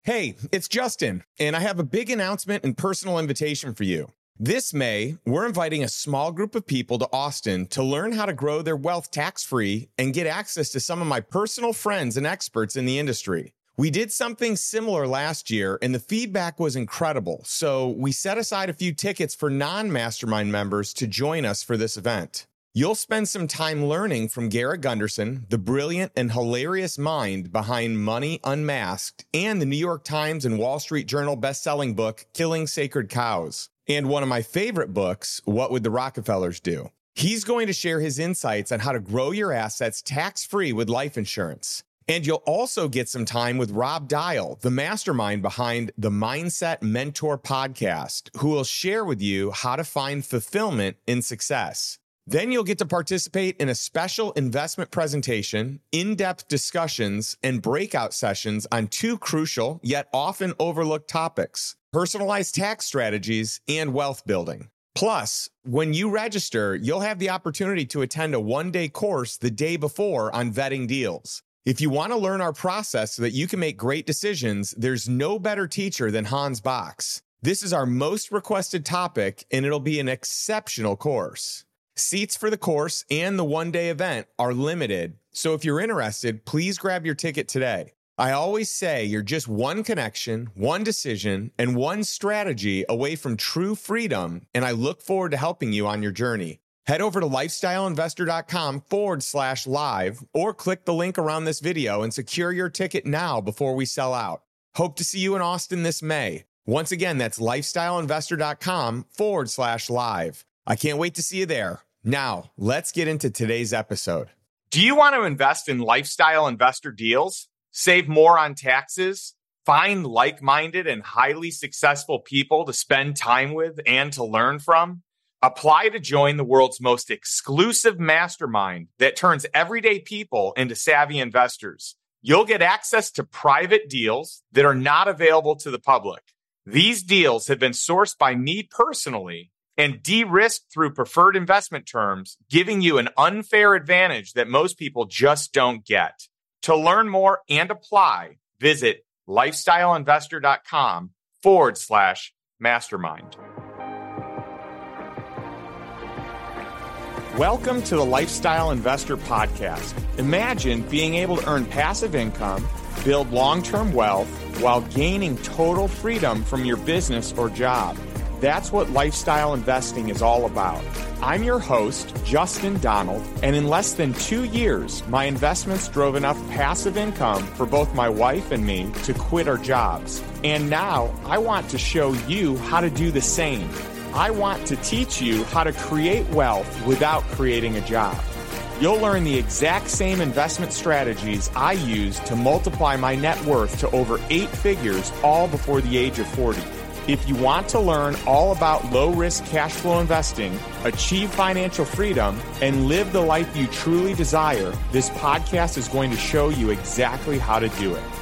Hey, it's Justin, and I have a big announcement and personal invitation for you. This May, we're inviting a small group of people to Austin to learn how to grow their wealth tax-free and get access to some of my personal friends and experts in the industry. We did something similar last year, and the feedback was incredible, so we set aside a few tickets for non-mastermind members to join us for this event. You'll spend some time learning from Garrett Gunderson, the brilliant and hilarious mind behind Money Unmasked, and the New York Times and Wall Street Journal best-selling book, Killing Sacred Cows, and one of my favorite books, What Would the Rockefellers Do? He's going to share his insights on how to grow your assets tax-free with life insurance. And you'll also get some time with Rob Dial, the mastermind behind the Mindset Mentor podcast, who will share with you how to find fulfillment in success. Then you'll get to participate in a special investment presentation, in-depth discussions, and breakout sessions on two crucial yet often overlooked topics: personalized tax strategies and wealth building. Plus, when you register, you'll have the opportunity to attend a one-day course the day before on vetting deals. If you want to learn our process so that you can make great decisions, there's no better teacher than Hans Box. This is our most requested topic, and it'll be an exceptional course. Seats for the course and the one-day event are limited, so if you're interested, please grab your ticket today. I always say you're just one connection, one decision, and one strategy away from true freedom, and I look forward to helping you on your journey. Head over to lifestyleinvestor.com/live or click the link around this video and secure your ticket now before we sell out. Hope to see you in Austin this May. Once again, that's lifestyleinvestor.com/live. I can't wait to see you there. Now, let's get into today's episode. Do you want to invest in lifestyle investor deals? Save more on taxes? Find like-minded and highly successful people to spend time with and to learn from? Apply to join the world's most exclusive mastermind that turns everyday people into savvy investors. You'll get access to private deals that are not available to the public. These deals have been sourced by me personally and de-risked through preferred investment terms, giving you an unfair advantage that most people just don't get. To learn more and apply, visit lifestyleinvestor.com/mastermind. Welcome to the Lifestyle Investor Podcast. Imagine being able to earn passive income, build long-term wealth, while gaining total freedom from your business or job. That's what lifestyle investing is all about. I'm your host, Justin Donald, and in less than 2 years, my investments drove enough passive income for both my wife and me to quit our jobs. And now I want to show you how to do the same. I want to teach you how to create wealth without creating a job. You'll learn the exact same investment strategies I used to multiply my net worth to over 8 figures, all before the age of 40. If you want to learn all about low-risk cash flow investing, achieve financial freedom, and live the life you truly desire, this podcast is going to show you exactly how to do it.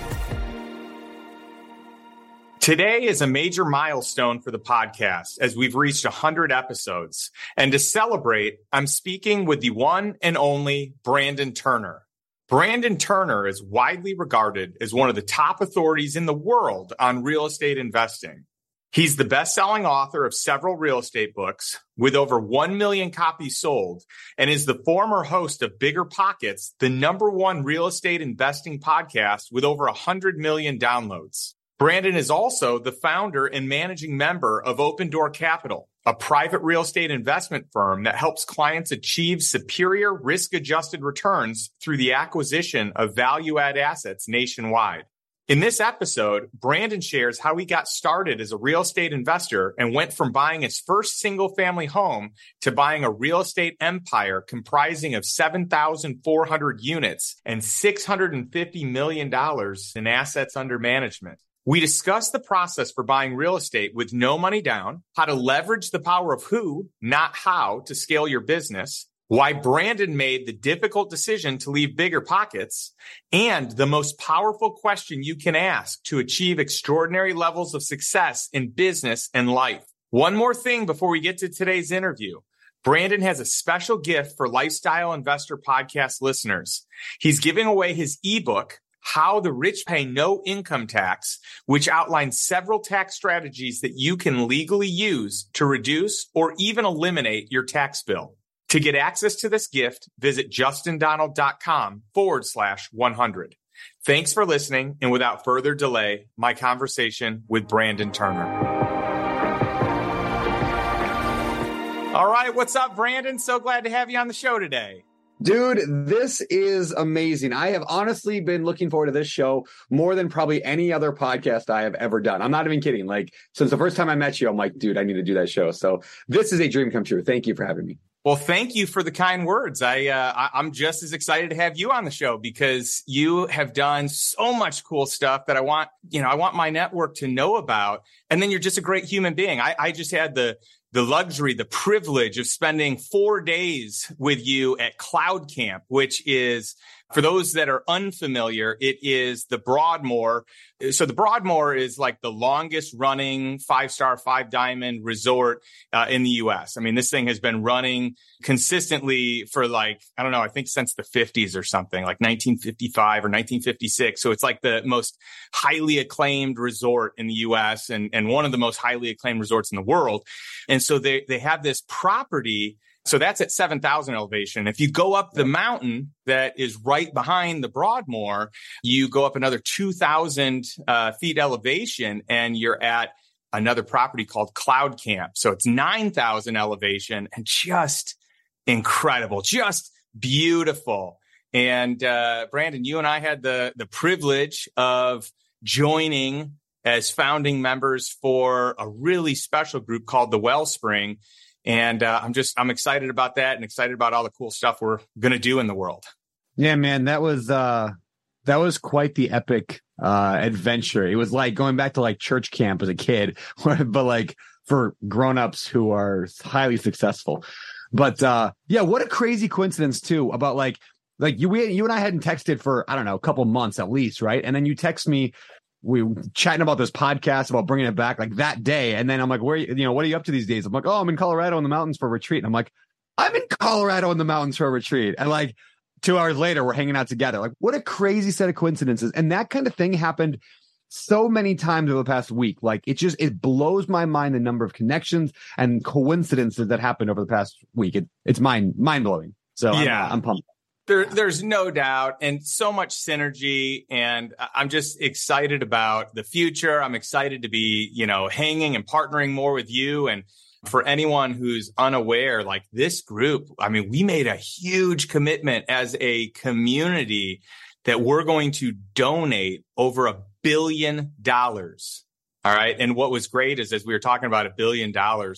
Today is a major milestone for the podcast as we've reached 100 episodes. And to celebrate, I'm speaking with the one and only Brandon Turner. Brandon Turner is widely regarded as one of the top authorities in the world on real estate investing. He's the best-selling author of several real estate books with over 1 million copies sold and is the former host of Bigger Pockets, the #1 real estate investing podcast with over 100 million downloads. Brandon is also the founder and managing member of Open Door Capital, a private real estate investment firm that helps clients achieve superior risk-adjusted returns through the acquisition of value-add assets nationwide. In this episode, Brandon shares how he got started as a real estate investor and went from buying his first single-family home to buying a real estate empire comprising of 7,400 units and $650 million in assets under management. We discuss the process for buying real estate with no money down, how to leverage the power of who, not how, to scale your business, why Brandon made the difficult decision to leave Bigger Pockets, and the most powerful question you can ask to achieve extraordinary levels of success in business and life. One more thing before we get to today's interview. Brandon has a special gift for Lifestyle Investor Podcast listeners. He's giving away his ebook, How the Rich Pay No Income Tax, which outlines several tax strategies that you can legally use to reduce or even eliminate your tax bill. To get access to this gift, visit justindonald.com/100. Thanks for listening. And without further delay, my conversation with Brandon Turner. All right. What's up, Brandon? So glad to have you on the show today. Dude, this is amazing. I have honestly been looking forward to this show more than probably any other podcast I have ever done. I'm not even kidding. Like, since the first time I met you, I'm like, dude, I need to do that show. So this is a dream come true. Thank you for having me. Well, thank you for the kind words. I'm just as excited to have you on the show because you have done so much cool stuff that I want my network to know about. And then you're just a great human being. I just had the luxury, the privilege of spending 4 days with you at Cloud Camp, which is, for those that are unfamiliar, it is the Broadmoor. So the Broadmoor is like the longest running 5-star, 5-diamond resort in the U.S. I mean, this thing has been running consistently for I think since the 50s or something, like 1955 or 1956. So it's like the most highly acclaimed resort in the U.S. and one of the most highly acclaimed resorts in the world. And so they have this property. So that's at 7,000 elevation. If you go up the mountain that is right behind the Broadmoor, you go up another 2,000 feet elevation and you're at another property called Cloud Camp. So it's 9,000 elevation and just incredible, just beautiful. And Brandon, you and I had the privilege of joining as founding members for a really special group called the Wellspring. And I'm excited about that and excited about all the cool stuff we're going to do in the world. Yeah, man, that was quite the epic adventure. It was like going back to like church camp as a kid, but like for grownups who are highly successful. But yeah, what a crazy coincidence too about like you and I hadn't texted for, I don't know, a couple months at least, right? And then you text me. We were chatting about this podcast about bringing it back like that day. And then I'm like, what are you up to these days? I'm like, oh, I'm in Colorado in the mountains for a retreat. And I'm like, I'm in Colorado in the mountains for a retreat. And like 2 hours later, we're hanging out together. Like, what a crazy set of coincidences. And that kind of thing happened so many times over the past week. Like it blows my mind, the number of connections and coincidences that happened over the past week. It's mind blowing. So yeah, I'm pumped. There's no doubt, and so much synergy, and I'm just excited about the future. I'm excited to be, hanging and partnering more with you. And for anyone who's unaware, like this group, I mean, we made a huge commitment as a community that we're going to donate over $1 billion. All right. And what was great is as we were talking about $1 billion,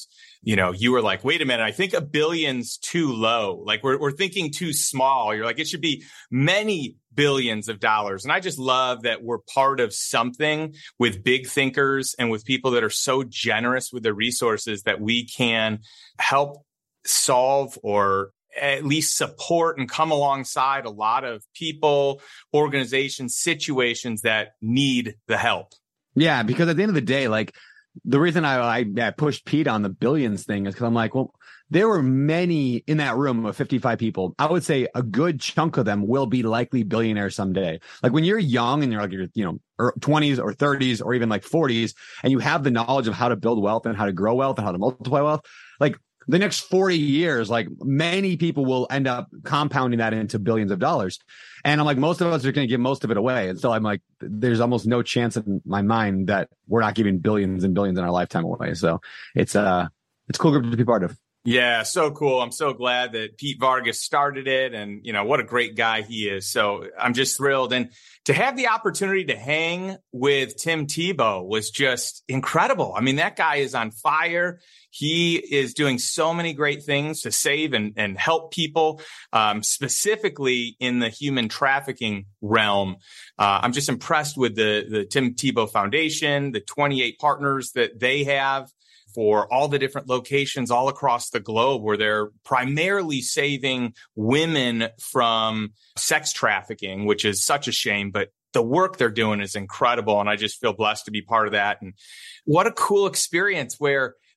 you were like, wait a minute, I think $1 billion's too low. Like we're thinking too small. You're like, it should be many billions of dollars. And I just love that we're part of something with big thinkers and with people that are so generous with their resources that we can help solve or at least support and come alongside a lot of people, organizations, situations that need the help. Yeah, because at the end of the day, like the reason I pushed Pete on the billions thing is because I'm like, well, there were many in that room of 55 people. I would say a good chunk of them will be likely billionaires someday. Like when you're young and you're like, 20s or 30s or even like 40s, and you have the knowledge of how to build wealth and how to grow wealth and how to multiply wealth, like the next 40 years, like many people will end up compounding that into billions of dollars. And I'm like, most of us are going to give most of it away. And so I'm like, there's almost no chance in my mind that we're not giving billions and billions in our lifetime away. So it's a cool group to be part of. Yeah, so cool. I'm so glad that Pete Vargas started it and, what a great guy he is. So I'm just thrilled. And to have the opportunity to hang with Tim Tebow was just incredible. I mean, that guy is on fire. He is doing so many great things to save and help people, specifically in the human trafficking realm. I'm just impressed with the Tim Tebow Foundation, the 28 partners that they have for all the different locations all across the globe where they're primarily saving women from sex trafficking, which is such a shame, but the work they're doing is incredible. And I just feel blessed to be part of that. And what a cool experience where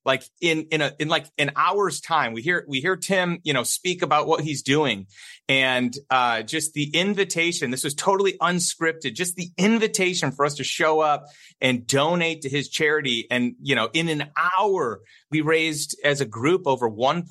like in like an hour's time. We hear Tim, speak about what he's doing, and just the invitation. This was totally unscripted. Just the invitation for us to show up and donate to his charity. And in an hour, we raised as a group over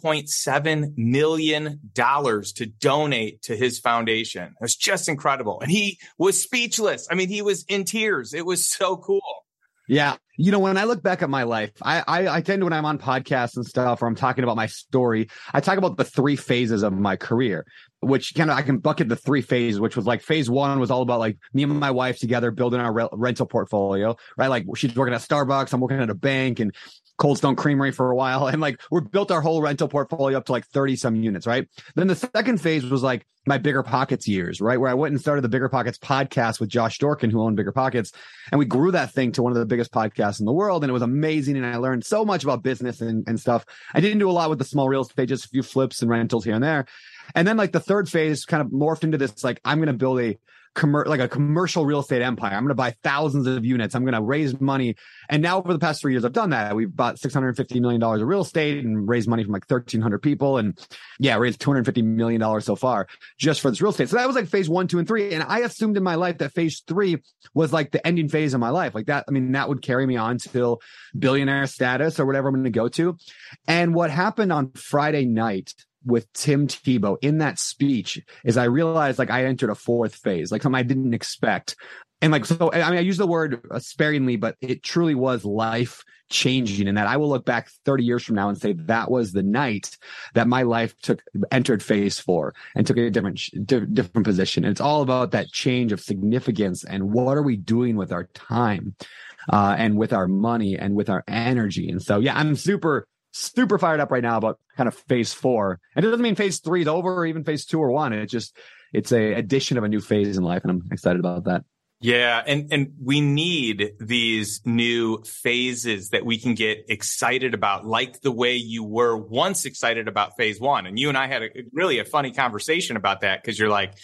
$1.7 million to donate to his foundation. It was just incredible. And he was speechless. I mean, he was in tears. It was so cool. Yeah. When I look back at my life, I tend to, when I'm on podcasts and stuff, or I'm talking about my story, I talk about the 3 phases of my career, which I can bucket the 3 phases, which was like phase 1 was all about like me and my wife together building our rental portfolio, right? Like she's working at Starbucks, I'm working at a bank and Cold Stone Creamery for a while. And like we built our whole rental portfolio up to like 30 some units, right? Then the second phase was like my Bigger Pockets years, right? Where I went and started the Bigger Pockets podcast with Josh Dorkin, who owned Bigger Pockets. And we grew that thing to one of the biggest podcasts in the world. And it was amazing. And I learned so much about business and stuff. I didn't do a lot with the small real estate, just a few flips and rentals here and there. And then like the third phase kind of morphed into this, like I'm going to build a commercial real estate empire. I'm going to buy thousands of units. I'm going to raise money. And now over the past 3 years, I've done that. We've bought $650 million of real estate and raised money from like 1,300 people. And raised $250 million so far just for this real estate. So that was like phase 1, 2, and 3. And I assumed in my life that phase 3 was like the ending phase of my life. Like that, I mean, that would carry me on till billionaire status or whatever I'm going to go to. And what happened on Friday night with Tim Tebow in that speech is I realized like I entered a 4th phase, like something I didn't expect. And like, so, I mean, I use the word sparingly, but it truly was life changing, and that I will look back 30 years from now and say that was the night that my life entered phase 4 and took a different position. And it's all about that change of significance and what are we doing with our time and with our money and with our energy. And so, I'm super fired up right now about kind of phase 4. And it doesn't mean phase 3 is over or even phase 2 or 1. It's a addition of a new phase in life. And I'm excited about that. Yeah. And we need these new phases that we can get excited about, like the way you were once excited about phase 1. And you and I had really a funny conversation about that, because you're like,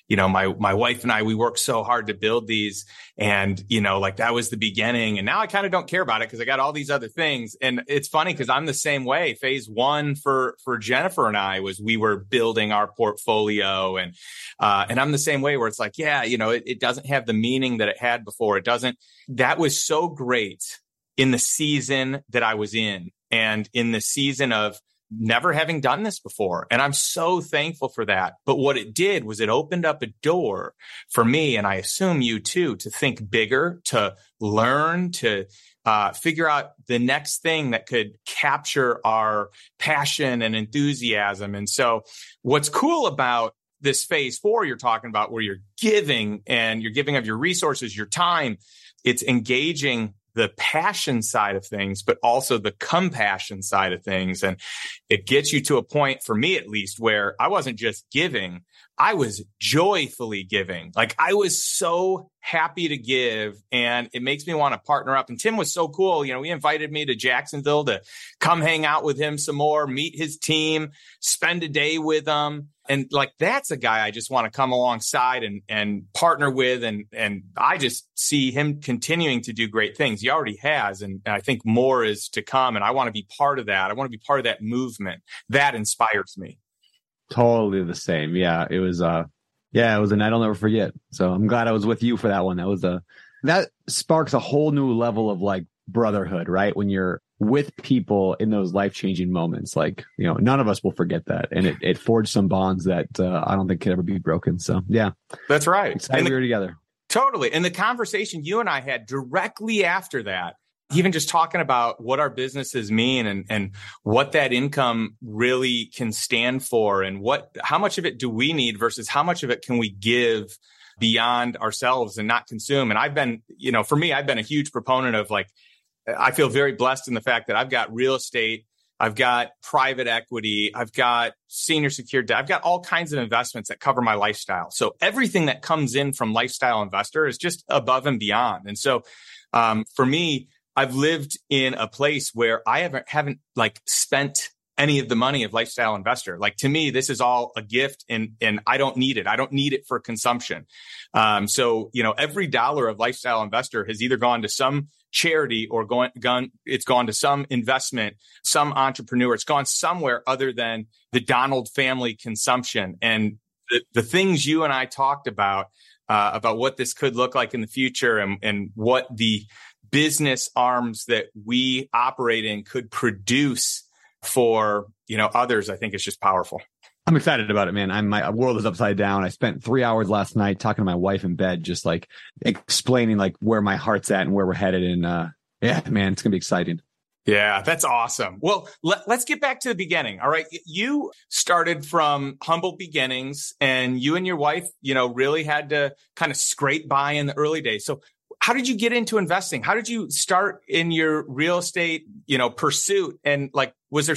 my wife and I, we worked so hard to build these, and, like that was the beginning. And now I kind of don't care about it because I got all these other things. And it's funny because I'm the same way. Phase 1 for Jennifer and I was we were building our portfolio, and I'm the same way where it's like, it doesn't have the meaning that it had before. It doesn't. That was so great in the season that I was in, and in the season of never having done this before. And I'm so thankful for that. But what it did was it opened up a door for me, and I assume you too, to think bigger, to learn, to figure out the next thing that could capture our passion and enthusiasm. And so what's cool about this phase 4 you're talking about, where you're giving of your resources, your time, it's engaging the passion side of things, but also the compassion side of things. And it gets you to a point, for me at least, where I wasn't just giving, I was joyfully giving. Like I was so happy to give, and it makes me want to partner up. And Tim was so cool. He invited me to Jacksonville to come hang out with him some more, meet his team, spend a day with them. And like, that's a guy I just want to come alongside and partner with. And I just see him continuing to do great things. He already has. And I think more is to come. And I want to be part of that. I want to be part of that movement. That inspires me. Totally the same. Yeah, it was a night I'll never forget. So I'm glad I was with you for that one. That sparks a whole new level of like brotherhood, right? When you're with people in those life-changing moments, like, none of us will forget that. And it forged some bonds that I don't think could ever be broken. So yeah, that's right. Excited we were together. Totally. And the conversation you and I had directly after that, even just talking about what our businesses mean and what that income really can stand for, and how much of it do we need versus how much of it can we give beyond ourselves and not consume. And I've been, for me, I've been a huge proponent of like, I feel very blessed in the fact that I've got real estate, I've got private equity, I've got senior secured debt, I've got all kinds of investments that cover my lifestyle. So everything that comes in from Lifestyle Investor is just above and beyond. And so for me, I've lived in a place where I haven't like spent any of the money of Lifestyle Investor. Like, to me, this is all a gift, and I don't need it. I don't need it for consumption. So, every dollar of Lifestyle Investor has either gone to some charity or it's gone to some investment, some entrepreneur. It's gone somewhere other than the Donald family consumption. And the things you and I talked about what this could look like in the future, and what the business arms that we operate in could produce for, others, I think it's just powerful. I'm excited about it, man. My world is upside down. I spent 3 hours last night talking to my wife in bed, just like explaining like where my heart's at and where we're headed. And yeah, man, it's going to be exciting. Yeah, that's awesome. Well, let's get back to the beginning. All right. You started from humble beginnings, and you and your wife, really had to kind of scrape by in the early days. So how did you get into investing? How did you start in your real estate, pursuit? And like, was there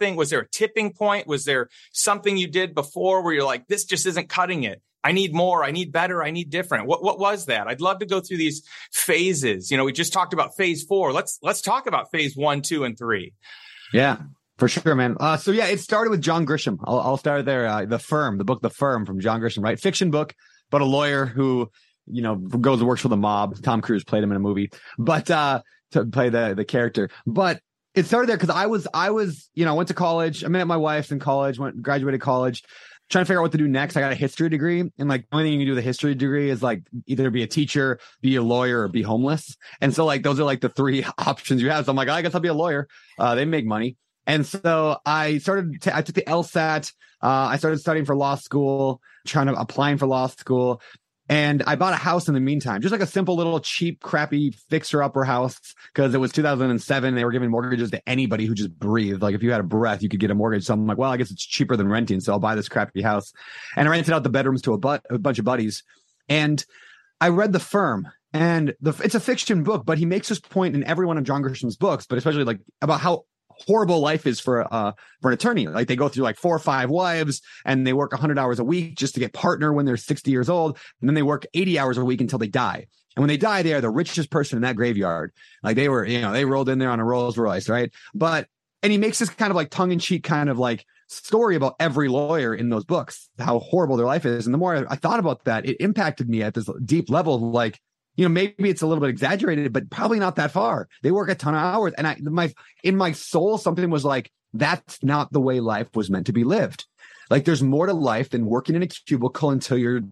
a tipping point? Was there something you did before where you're like, this just isn't cutting it? I need more. I need better. I need different. What was that? I'd love to go through these phases. We just talked about phase 4. Let's talk about phase 1, 2, and 3. Yeah, for sure, man. So yeah, it started with John Grisham. I'll start there. The book, The Firm from John Grisham, right? Fiction book, but a lawyer who, goes and works for the mob. Tom Cruise played him in a movie, but to play the character. But it started there because I was, went to college. I met my wife in college, graduated college, trying to figure out what to do next. I got a history degree, and like the only thing you can do with a history degree is like either be a teacher, be a lawyer, or be homeless. And so like those are like the 3 options you have. So I'm like, I guess I'll be a lawyer. They make money. And so I took the LSAT. I started studying for law school, applying for law school. And I bought a house in the meantime, just like a simple little cheap, crappy fixer-upper house, because it was 2007. They were giving mortgages to anybody who just breathed. Like if you had a breath, you could get a mortgage. So I'm like, well, I guess it's cheaper than renting, so I'll buy this crappy house. And I rented out the bedrooms to a bunch of buddies. And I read The Firm, and it's a fiction book, but he makes this point in every one of John Grisham's books, but especially like about how horrible life is for an attorney. Like they go through like 4 or 5 wives, and they work 100 hours a week just to get partner when they're 60 years old. And then they work 80 hours a week until they die. And when they die, they are the richest person in that graveyard. Like they were, they rolled in there on a Rolls Royce, right? And he makes this kind of like tongue in cheek kind of like story about every lawyer in those books, how horrible their life is. And the more I thought about that, it impacted me at this deep level. Like, maybe it's a little bit exaggerated, but probably not that far. They work a ton of hours. And in my soul, something was like, that's not the way life was meant to be lived. Like there's more to life than working in a cubicle until you're,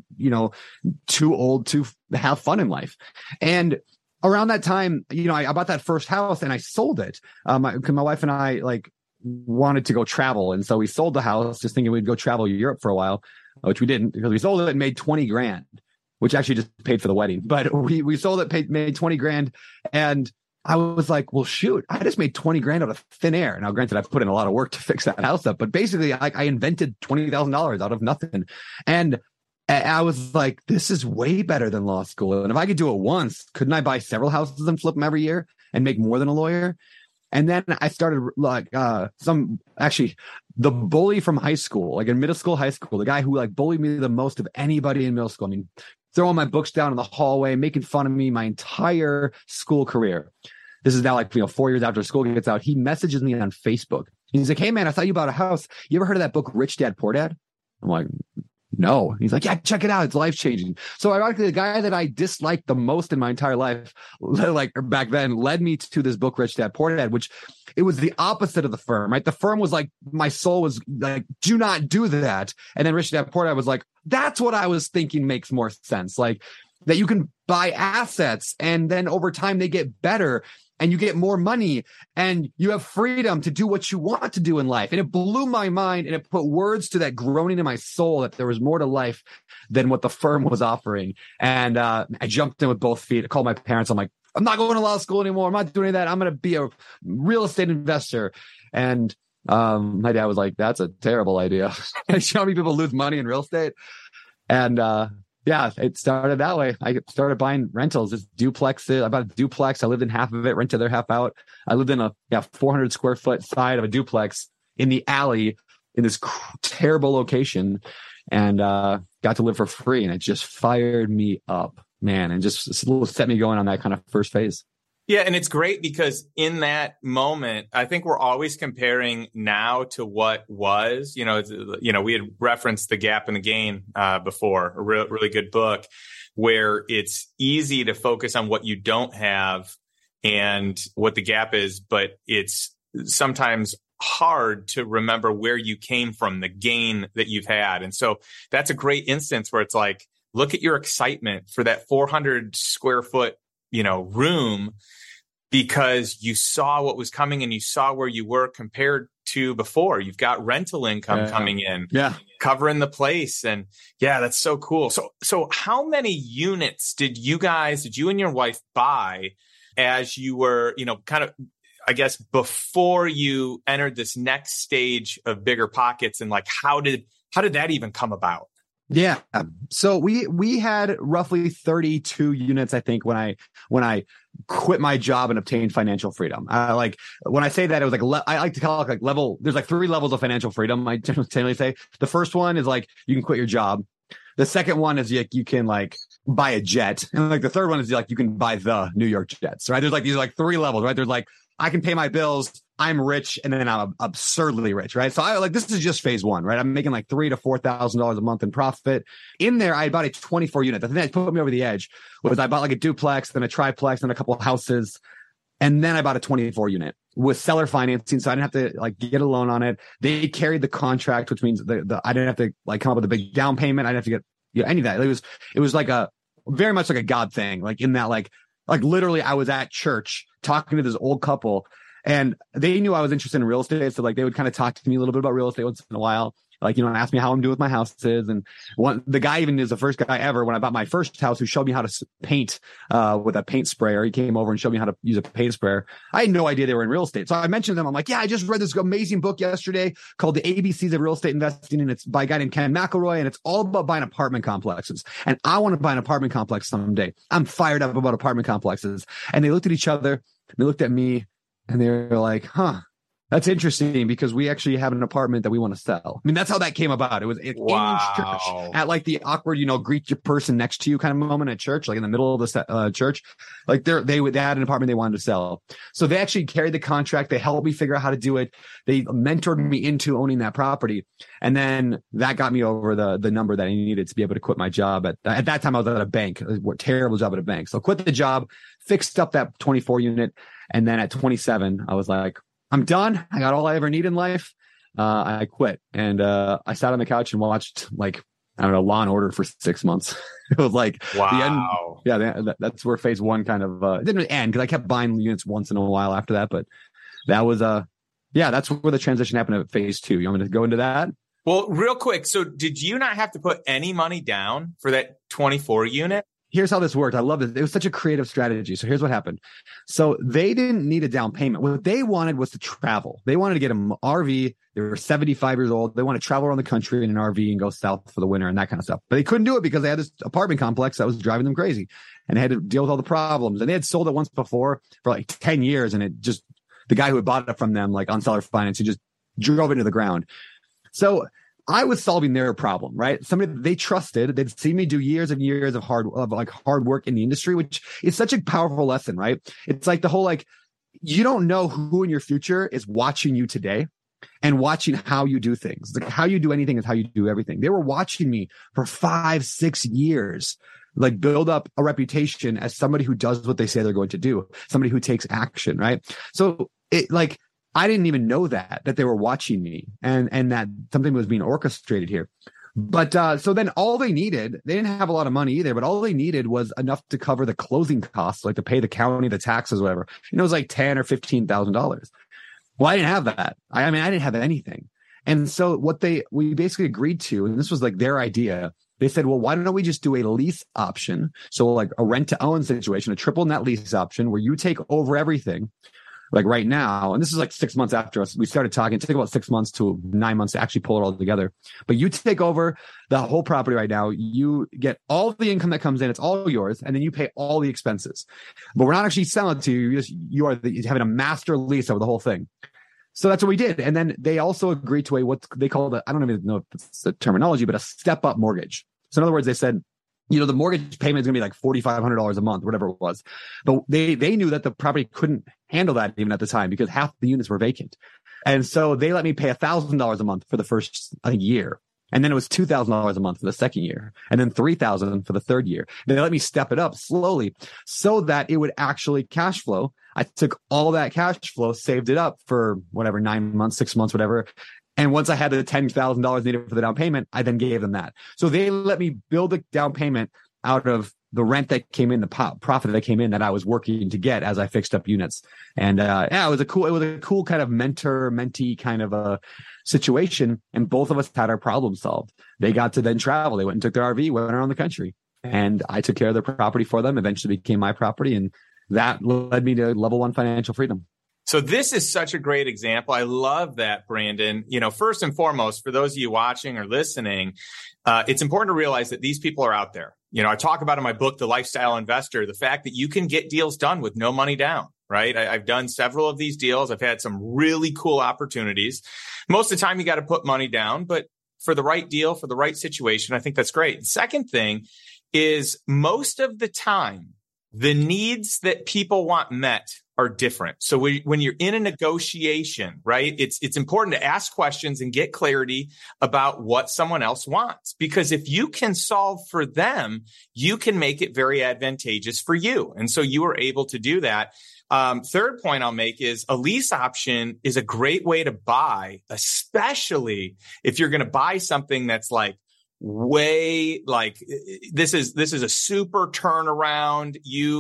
too old to have fun in life. And around that time, I bought that first house and I sold it. My wife and I like wanted to go travel. And so we sold the house just thinking we'd go travel Europe for a while, which we didn't, because we sold it and made $20,000. Which actually just paid for the wedding, but we sold it, made $20,000. And I was like, well, shoot, I just made $20,000 out of thin air. Now, granted, I've put in a lot of work to fix that house up, but basically I invented $20,000 out of nothing. And I was like, this is way better than law school. And if I could do it once, couldn't I buy several houses and flip them every year and make more than a lawyer? And then I started like the bully from high school, like in middle school, high school, the guy who like bullied me the most of anybody in middle school. I mean, throwing my books down in the hallway, making fun of me my entire school career. This is now like, 4 years after school gets out. He messages me on Facebook. He's like, hey man, I thought you bought a house. You ever heard of that book, Rich Dad, Poor Dad? I'm like, no. He's like, yeah, check it out. It's life-changing. So ironically, the guy that I disliked the most in my entire life, like back then, led me to this book, Rich Dad, Poor Dad, which it was the opposite of The Firm, right? The Firm was like, my soul was like, do not do that. And then Rich Dad, Poor Dad was like, that's what I was thinking makes more sense. Like that you can buy assets and then over time they get better. And you get more money and you have freedom to do what you want to do in life. And it blew my mind, and it put words to that groaning in my soul that there was more to life than what The Firm was offering. And I jumped in with both feet. I called my parents. I'm like, I'm not going to law school anymore. I'm not doing any of that. I'm going to be a real estate investor. And my dad was like, that's a terrible idea. Show me people lose money in real estate. And yeah, it started that way. I started buying rentals, just duplexes. I bought a duplex. I lived in half of it, rented their half out. I lived in a 400 square foot side of a duplex in the alley in this terrible location, and got to live for free. And it just fired me up, man, and just set me going on that kind of first phase. Yeah. And it's great because in that moment, I think we're always comparing now to what was, we had referenced The Gap and the Gain before, a really good book where it's easy to focus on what you don't have and what the gap is, but it's sometimes hard to remember where you came from, the gain that you've had. And so that's a great instance where it's like, look at your excitement for that 400 square foot, room, because you saw what was coming and you saw where you were compared to before. You've got rental income coming in, covering the place. And that's so cool. So how many units did you and your wife buy as you were, kind of, I guess, before you entered this next stage of Bigger Pockets? And like, how did that even come about? Yeah. So we had roughly 32 units, I think, when I quit my job and obtained financial freedom. When I say that, it was like, I like to call it like level. There's like 3 levels of financial freedom. I generally say the first one is like, you can quit your job. The second one is you can like buy a jet. And like the third one is like, you can buy the New York Jets, right? There's like, these are like 3 levels, right? There's like, I can pay my bills, I'm rich, and then I'm absurdly rich, right? So this is just phase 1, right? I'm making like $3,000 to $4,000 a month in profit. In there, I bought a 24 unit. The thing that put me over the edge was I bought like a duplex, then a triplex, then a couple of houses. And then I bought a 24 unit with seller financing. So I didn't have to like get a loan on it. They carried the contract, which means I didn't have to like come up with a big down payment. I didn't have to get any of that. It was like very much like a God thing. Like in that, like literally I was at church talking to this old couple and they knew I was interested in real estate. So like they would kind of talk to me a little bit about real estate once in a while. Like, and ask me how I'm doing with my houses. And the guy even is the first guy ever when I bought my first house who showed me how to paint with a paint sprayer. He came over and showed me how to use a paint sprayer. I had no idea they were in real estate. So I mentioned them. I'm like, I just read this amazing book yesterday called The ABCs of Real Estate Investing. And it's by a guy named Ken McElroy. And it's all about buying apartment complexes. And I want to buy an apartment complex someday. I'm fired up about apartment complexes. And they looked at each other, they looked at me, and they were like, that's interesting because we actually have an apartment that we want to sell. I mean, that's how that came about. It was in church at like the awkward, greet your person next to you kind of moment at church, like in the middle of the church. Like they had an apartment they wanted to sell. So they actually carried the contract. They helped me figure out how to do it. They mentored me into owning that property. And then that got me over the number that I needed to be able to quit my job. At that time, I was at a bank, a terrible job at a bank. So I quit the job, fixed up that 24 unit. And then at 27, I was like, I'm done. I got all I ever need in life. I quit and I sat on the couch and watched Law and Order for 6 months. It was like the end. Yeah, that's where phase 1 kind of it didn't really end because I kept buying units once in a while after that. But that was that's where the transition happened at phase 2. You want me to go into that? Well, real quick. So did you not have to put any money down for that 24 unit? Here's how this worked. I love it. It was such a creative strategy. So here's what happened. So they didn't need a down payment. What they wanted was to travel. They wanted to get an RV. They were 75 years old. They wanted to travel around the country in an RV and go south for the winter and that kind of stuff. But they couldn't do it because they had this apartment complex that was driving them crazy and they had to deal with all the problems. And they had sold it once before for like 10 years. And the guy who had bought it from them, like on seller financing, just drove it into the ground. So I was solving their problem, right? Somebody that they trusted, they'd seen me do years and years of hard work in the industry, which is such a powerful lesson, right? It's like the whole, you don't know who in your future is watching you today and watching how you do things. Like how you do anything is how you do everything. They were watching me for 5-6 years, build up a reputation as somebody who does what they say they're going to do, somebody who takes action, right? So I didn't even know that they were watching me and that something was being orchestrated here. But so then all they needed, they didn't have a lot of money either, but all they needed was enough to cover the closing costs, like to pay the county, the taxes, whatever. It was like $10,000 or $15,000. Well, I didn't have that. I didn't have anything. And so we basically agreed to, and this was like their idea. They said, well, why don't we just do a lease option? So like a rent to own situation, a triple net lease option where you take over everything. Like right now, and this is like 6 months after we started talking. It took about 6 months to 9 months to actually pull it all together. But you take over the whole property right now. You get all the income that comes in. It's all yours. And then you pay all the expenses. But we're not actually selling it to you. You're having a master lease over the whole thing. So that's what we did. And then they also agreed to what they call I don't even know if it's the terminology, but a step up mortgage. So in other words, they said, the mortgage payment is going to be like $4,500 a month, whatever it was. But they knew that the property couldn't handle that even at the time because half the units were vacant. And so they let me pay $1,000 a month for the first, I think, year. And then it was $2,000 a month for the second year, and then $3,000 for the third year. They let me step it up slowly so that it would actually cash flow. I took all that cash flow, saved it up for whatever, 9 months, 6 months, whatever. And once I had the $10,000 needed for the down payment, I then gave them that. So they let me build a down payment out of the rent that came in, the profit that came in that I was working to get as I fixed up units. And it was a cool kind of mentor-mentee kind of a situation. And both of us had our problem solved. They got to then travel. They went and took their RV, went around the country, and I took care of their property for them. Eventually became my property, and that led me to level 1 financial freedom. So this is such a great example. I love that, Brandon. First and foremost, for those of you watching or listening, it's important to realize that these people are out there. I talk about in my book, The Lifestyle Investor, the fact that you can get deals done with no money down, right? I've done several of these deals. I've had some really cool opportunities. Most of the time, you got to put money down, but for the right deal, for the right situation, I think that's great. The second thing is most of the time, the needs that people want met are different. So when you're in a negotiation, right, it's important to ask questions and get clarity about what someone else wants. Because if you can solve for them, you can make it very advantageous for you. And so you are able to do that. Third point I'll make is a lease option is a great way to buy, especially if you're going to buy something that's like, way like this is a super turnaround.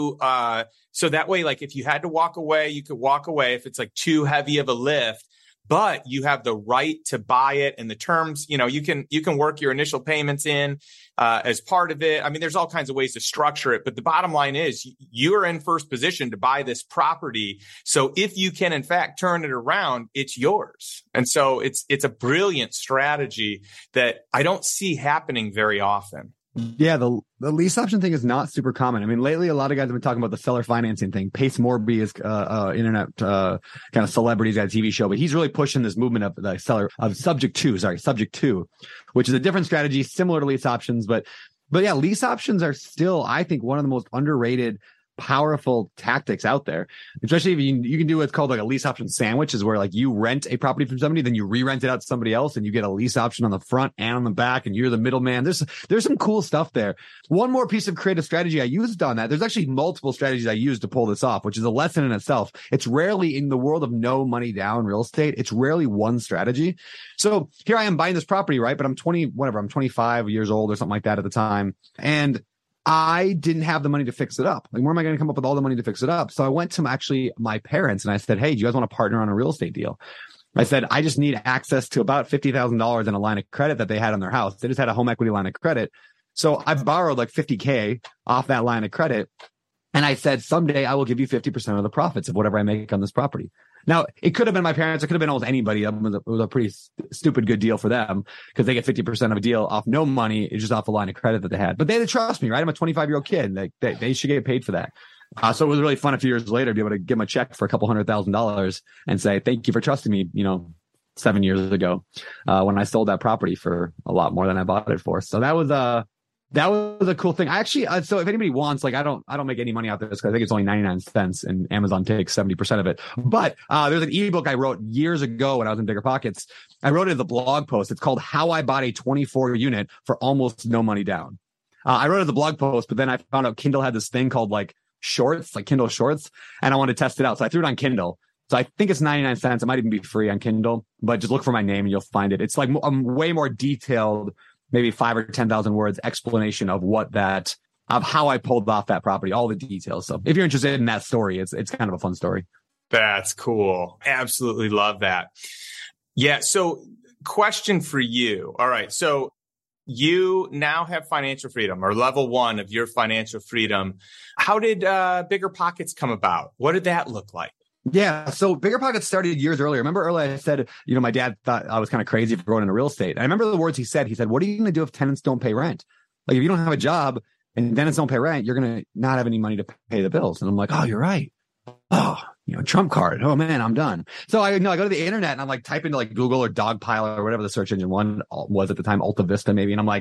So that way, like if you had to walk away, you could walk away if it's like too heavy of a lift, but you have the right to buy it, and the terms, you can work your initial payments in as part of it. I mean, there's all kinds of ways to structure it, but the bottom line is you are in first position to buy this property. So if you can, in fact, turn it around, it's yours. And so it's a brilliant strategy that I don't see happening very often. Yeah, the lease option thing is not super common. I mean, lately, a lot of guys have been talking about the seller financing thing. Pace Morby is internet kind of celebrities at a TV show, but he's really pushing this movement of the seller of subject to, which is a different strategy, similar to lease options. But yeah, lease options are still, I think, one of the most underrated, powerful tactics out there, especially if you can do what's called like a lease option sandwich, is where like you rent a property from somebody, then you re-rent it out to somebody else, and you get a lease option on the front and on the back, and you're the middleman. There's some cool stuff there. One more piece of creative strategy I used on that. There's actually multiple strategies I used to pull this off, which is a lesson in itself. It's rarely, in the world of no money down real estate, it's rarely one strategy. So here I am buying this property, right? But I'm 25 years old or something like that at the time. And I didn't have the money to fix it up. Like, where am I going to come up with all the money to fix it up? So I went to actually my parents and I said, hey, do you guys want to partner on a real estate deal? I said, I just need access to about $50,000 in a line of credit that they had on their house. They just had a home equity line of credit. So I borrowed like $50K off that line of credit. And I said, someday I will give you 50% of the profits of whatever I make on this property. Now, it could have been my parents. It could have been almost anybody. It was a pretty stupid good deal for them because they get 50% of a deal off no money. It's just off a line of credit that they had. But they had to trust me, right? I'm a 25-year-old kid. They should get paid for that. So it was really fun a few years later to be able to give them a check for a couple $100,000 and say, thank you for trusting me, 7 years ago when I sold that property for a lot more than I bought it for. So that was a cool thing. I actually, so if anybody wants, like, I don't make any money out of this because I think it's only 99 cents and Amazon takes 70% of it. But there's an ebook I wrote years ago when I was in Bigger Pockets. I wrote it as a blog post. It's called How I Bought a 24 Unit for Almost No Money Down. I wrote it as a blog post, but then I found out Kindle had this thing called like Shorts, like Kindle Shorts, and I wanted to test it out. So I threw it on Kindle. So I think it's 99 cents. It might even be free on Kindle, but just look for my name and you'll find it. It's like a way more detailed, maybe 5 or 10,000 words explanation of of how I pulled off that property, all the details. So if you're interested in that story, it's kind of a fun story. That's cool. Absolutely love that. Yeah. So question for you. All right. So you now have financial freedom, or level 1 of your financial freedom. How did Bigger Pockets come about? What did that look like? Yeah. So Bigger Pockets started years earlier. Remember earlier I said, my dad thought I was kind of crazy for going into real estate. And I remember the words he said. He said, what are you going to do if tenants don't pay rent? Like, if you don't have a job and tenants don't pay rent, you're going to not have any money to pay the bills. And I'm like, oh, you're right. Oh, Trump card. Oh man, I'm done. So I go to the internet and I'm like, type into like Google or Dogpile or whatever the search engine one was at the time, Alta Vista maybe. And I'm like,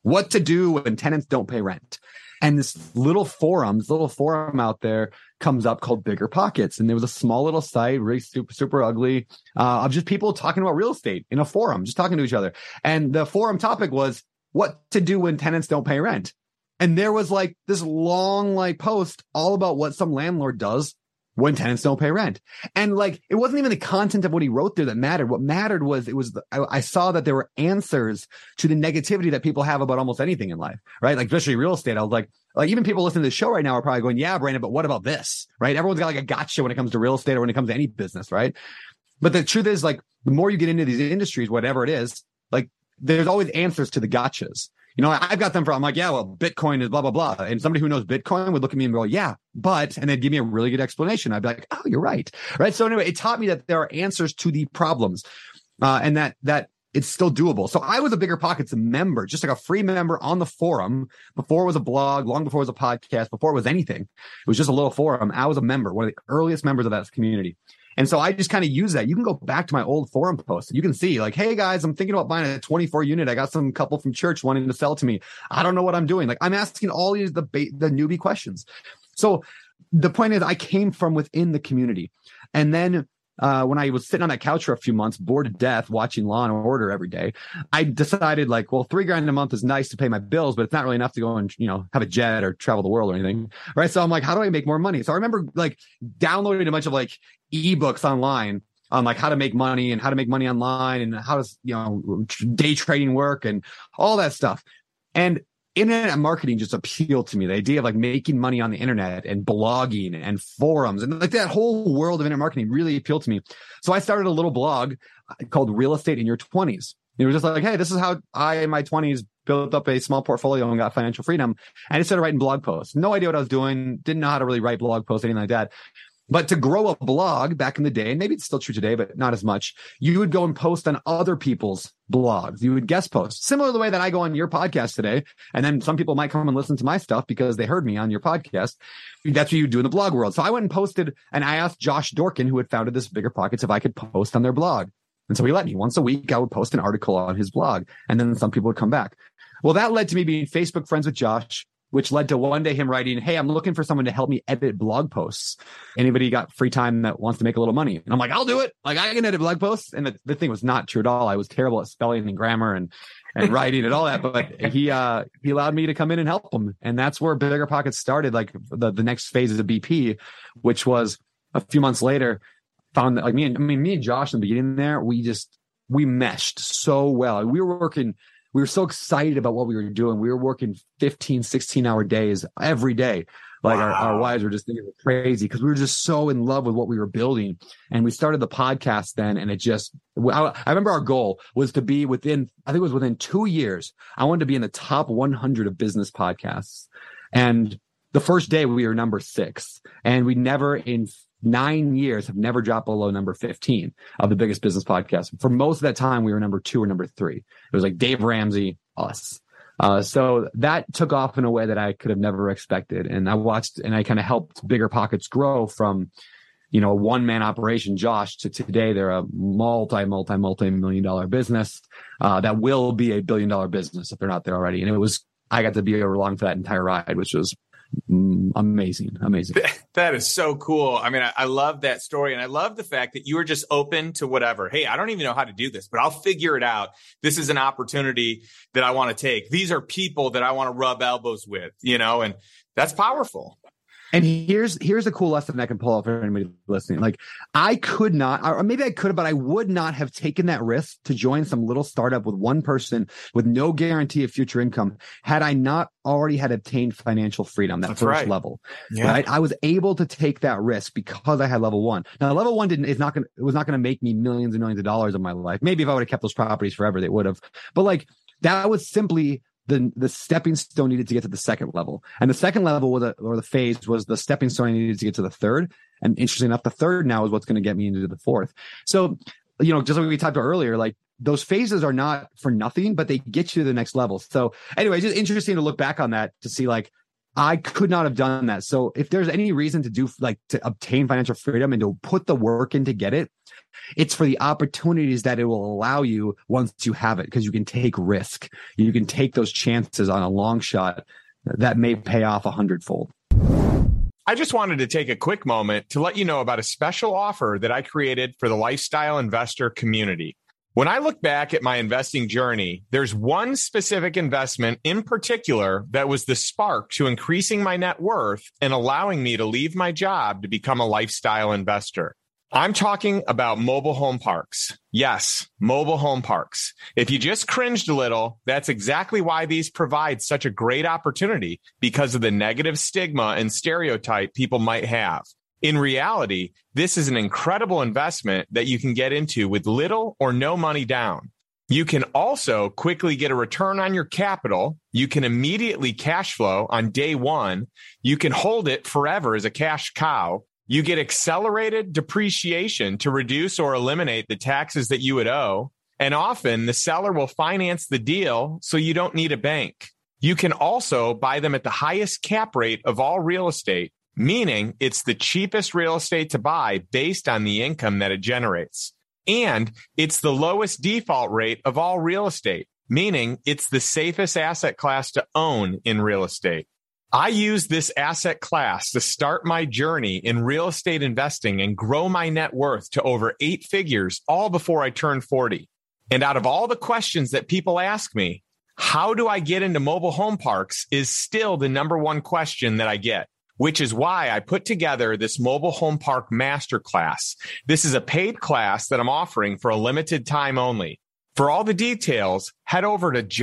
what to do when tenants don't pay rent. And this little forum out there comes up called Bigger Pockets. And there was a small little site, really super ugly, of just people talking about real estate in a forum, just talking to each other. And the forum topic was what to do when tenants don't pay rent. And there was like this long post all about what some landlord does when tenants don't pay rent. And like, it wasn't even the content of what he wrote there that mattered. What mattered was I saw that there were answers to the negativity that people have about almost anything in life, right? Like, especially real estate. I was like even people listening to the show right now are probably going, yeah, Brandon, but what about this, right? Everyone's got like a gotcha when it comes to real estate or when it comes to any business, right? But the truth is, like, the more you get into these industries, whatever it is, like, there's always answers to the gotchas. You know, I've got them I'm like, yeah, well, Bitcoin is blah, blah, blah. And somebody who knows Bitcoin would look at me and go, yeah, but, and they'd give me a really good explanation. I'd be like, oh, you're right. Right. So anyway, it taught me that there are answers to the problems, and that it's still doable. So I was a Bigger Pockets member, just like a free member on the forum before it was a blog, long before it was a podcast, before it was anything. It was just a little forum. I was a member, one of the earliest members of that community. And so I just kind of use that. You can go back to my old forum posts. You can see like, hey guys, I'm thinking about buying a 24 unit. I got some couple from church wanting to sell to me. I don't know what I'm doing. Like, I'm asking all these, the newbie questions. So the point is, I came from within the community. And then when I was sitting on that couch for a few months, bored to death, watching Law and Order every day, I decided like, well, $3,000 a month is nice to pay my bills, but it's not really enough to go and, you know, have a jet or travel the world or anything. Right. So I'm like, how do I make more money? So I remember like downloading a bunch of like ebooks online on like how to make money and how to make money online and how does, you know, day trading work and all that stuff. And internet marketing just appealed to me. The idea of like making money on the internet and blogging and forums and like that whole world of internet marketing really appealed to me. So I started a little blog called Real Estate in Your 20s. It was just like, hey, this is how I in my 20s built up a small portfolio and got financial freedom. And I just started writing blog posts. No idea what I was doing. Didn't know how to really write blog posts, anything like that. But to grow a blog back in the day, and maybe it's still true today, but not as much, you would go and post on other people's blogs. You would guest post, similar to the way that I go on your podcast today. And then some people might come and listen to my stuff because they heard me on your podcast. That's what you do in the blog world. So I went and posted, and I asked Josh Dorkin, who had founded this Bigger Pockets, if I could post on their blog. And so he let me. Once a week, I would post an article on his blog, and then some people would come back. Well, that led to me being Facebook friends with Josh, which led to one day him writing, hey, I'm looking for someone to help me edit blog posts. Anybody got free time that wants to make a little money? And I'm like, I'll do it. Like, I can edit blog posts. And the thing was not true at all. I was terrible at spelling and grammar and writing and all that. But he allowed me to come in and help him. And that's where Bigger Pockets started, like the next phase of the BP, which was a few months later, found that like me and Josh in the beginning there, we meshed so well. We were so excited about what we were doing. We were working 15, 16-hour days every day. Like wow. our wives were just thinking it was crazy because we were just so in love with what we were building. And we started the podcast then, and I remember our goal was to be within 2 years, I wanted to be in the top 100 of business podcasts. And the first day we were number 6, and we never in 9 years have never dropped below number 15 of the biggest business podcasts. For most of that time, we were number 2 or number 3. It was like Dave Ramsey, us. So that took off in a way that I could have never expected. And I watched and I kind of helped Bigger Pockets grow from, you know, a one-man operation, Josh, to today they're a multi-million dollar business that will be $1 billion business if they're not there already. And I got to be along for that entire ride, which was amazing. That is so cool. I mean, I love that story, and I love the fact that you were just open to whatever. Hey, I don't even know how to do this, but I'll figure it out. This is an opportunity that I want to take. These are people that I want to rub elbows with, you know, and that's powerful. And here's a cool lesson I can pull out for anybody listening. Like, I could not, or maybe I could have, but I would not have taken that risk to join some little startup with one person with no guarantee of future income had I not already had obtained financial freedom, that That's first right. level. Yeah. Right? I was able to take that risk because I had level 1. Now, level 1 it was not going to make me millions and millions of dollars in my life. Maybe if I would have kept those properties forever, they would have. But like, that was simply the stepping stone needed to get to the second level. And the second level or the phase was the stepping stone I needed to get to the third. And interestingly enough, the third now is what's going to get me into the fourth. So, you know, just like we talked about earlier, like those phases are not for nothing, but they get you to the next level. So anyway, just interesting to look back on that to see like, I could not have done that. So if there's any reason to obtain financial freedom and to put the work in to get it, it's for the opportunities that it will allow you once you have it, because you can take risk. You can take those chances on a long shot that may pay off 100-fold. I just wanted to take a quick moment to let you know about a special offer that I created for the lifestyle investor community. When I look back at my investing journey, there's one specific investment in particular that was the spark to increasing my net worth and allowing me to leave my job to become a lifestyle investor. I'm talking about mobile home parks. Yes, mobile home parks. If you just cringed a little, that's exactly why these provide such a great opportunity, because of the negative stigma and stereotype people might have. In reality, this is an incredible investment that you can get into with little or no money down. You can also quickly get a return on your capital. You can immediately cash flow on day one. You can hold it forever as a cash cow. You get accelerated depreciation to reduce or eliminate the taxes that you would owe. And often the seller will finance the deal, so you don't need a bank. You can also buy them at the highest cap rate of all real estate, meaning it's the cheapest real estate to buy based on the income that it generates. And it's the lowest default rate of all real estate, meaning it's the safest asset class to own in real estate. I use this asset class to start my journey in real estate investing and grow my net worth to over 8 figures, all before I turned 40. And out of all the questions that people ask me, how do I get into mobile home parks is still the number one question that I get, which is why I put together this mobile home park masterclass. This is a paid class that I'm offering for a limited time only. For all the details, head over to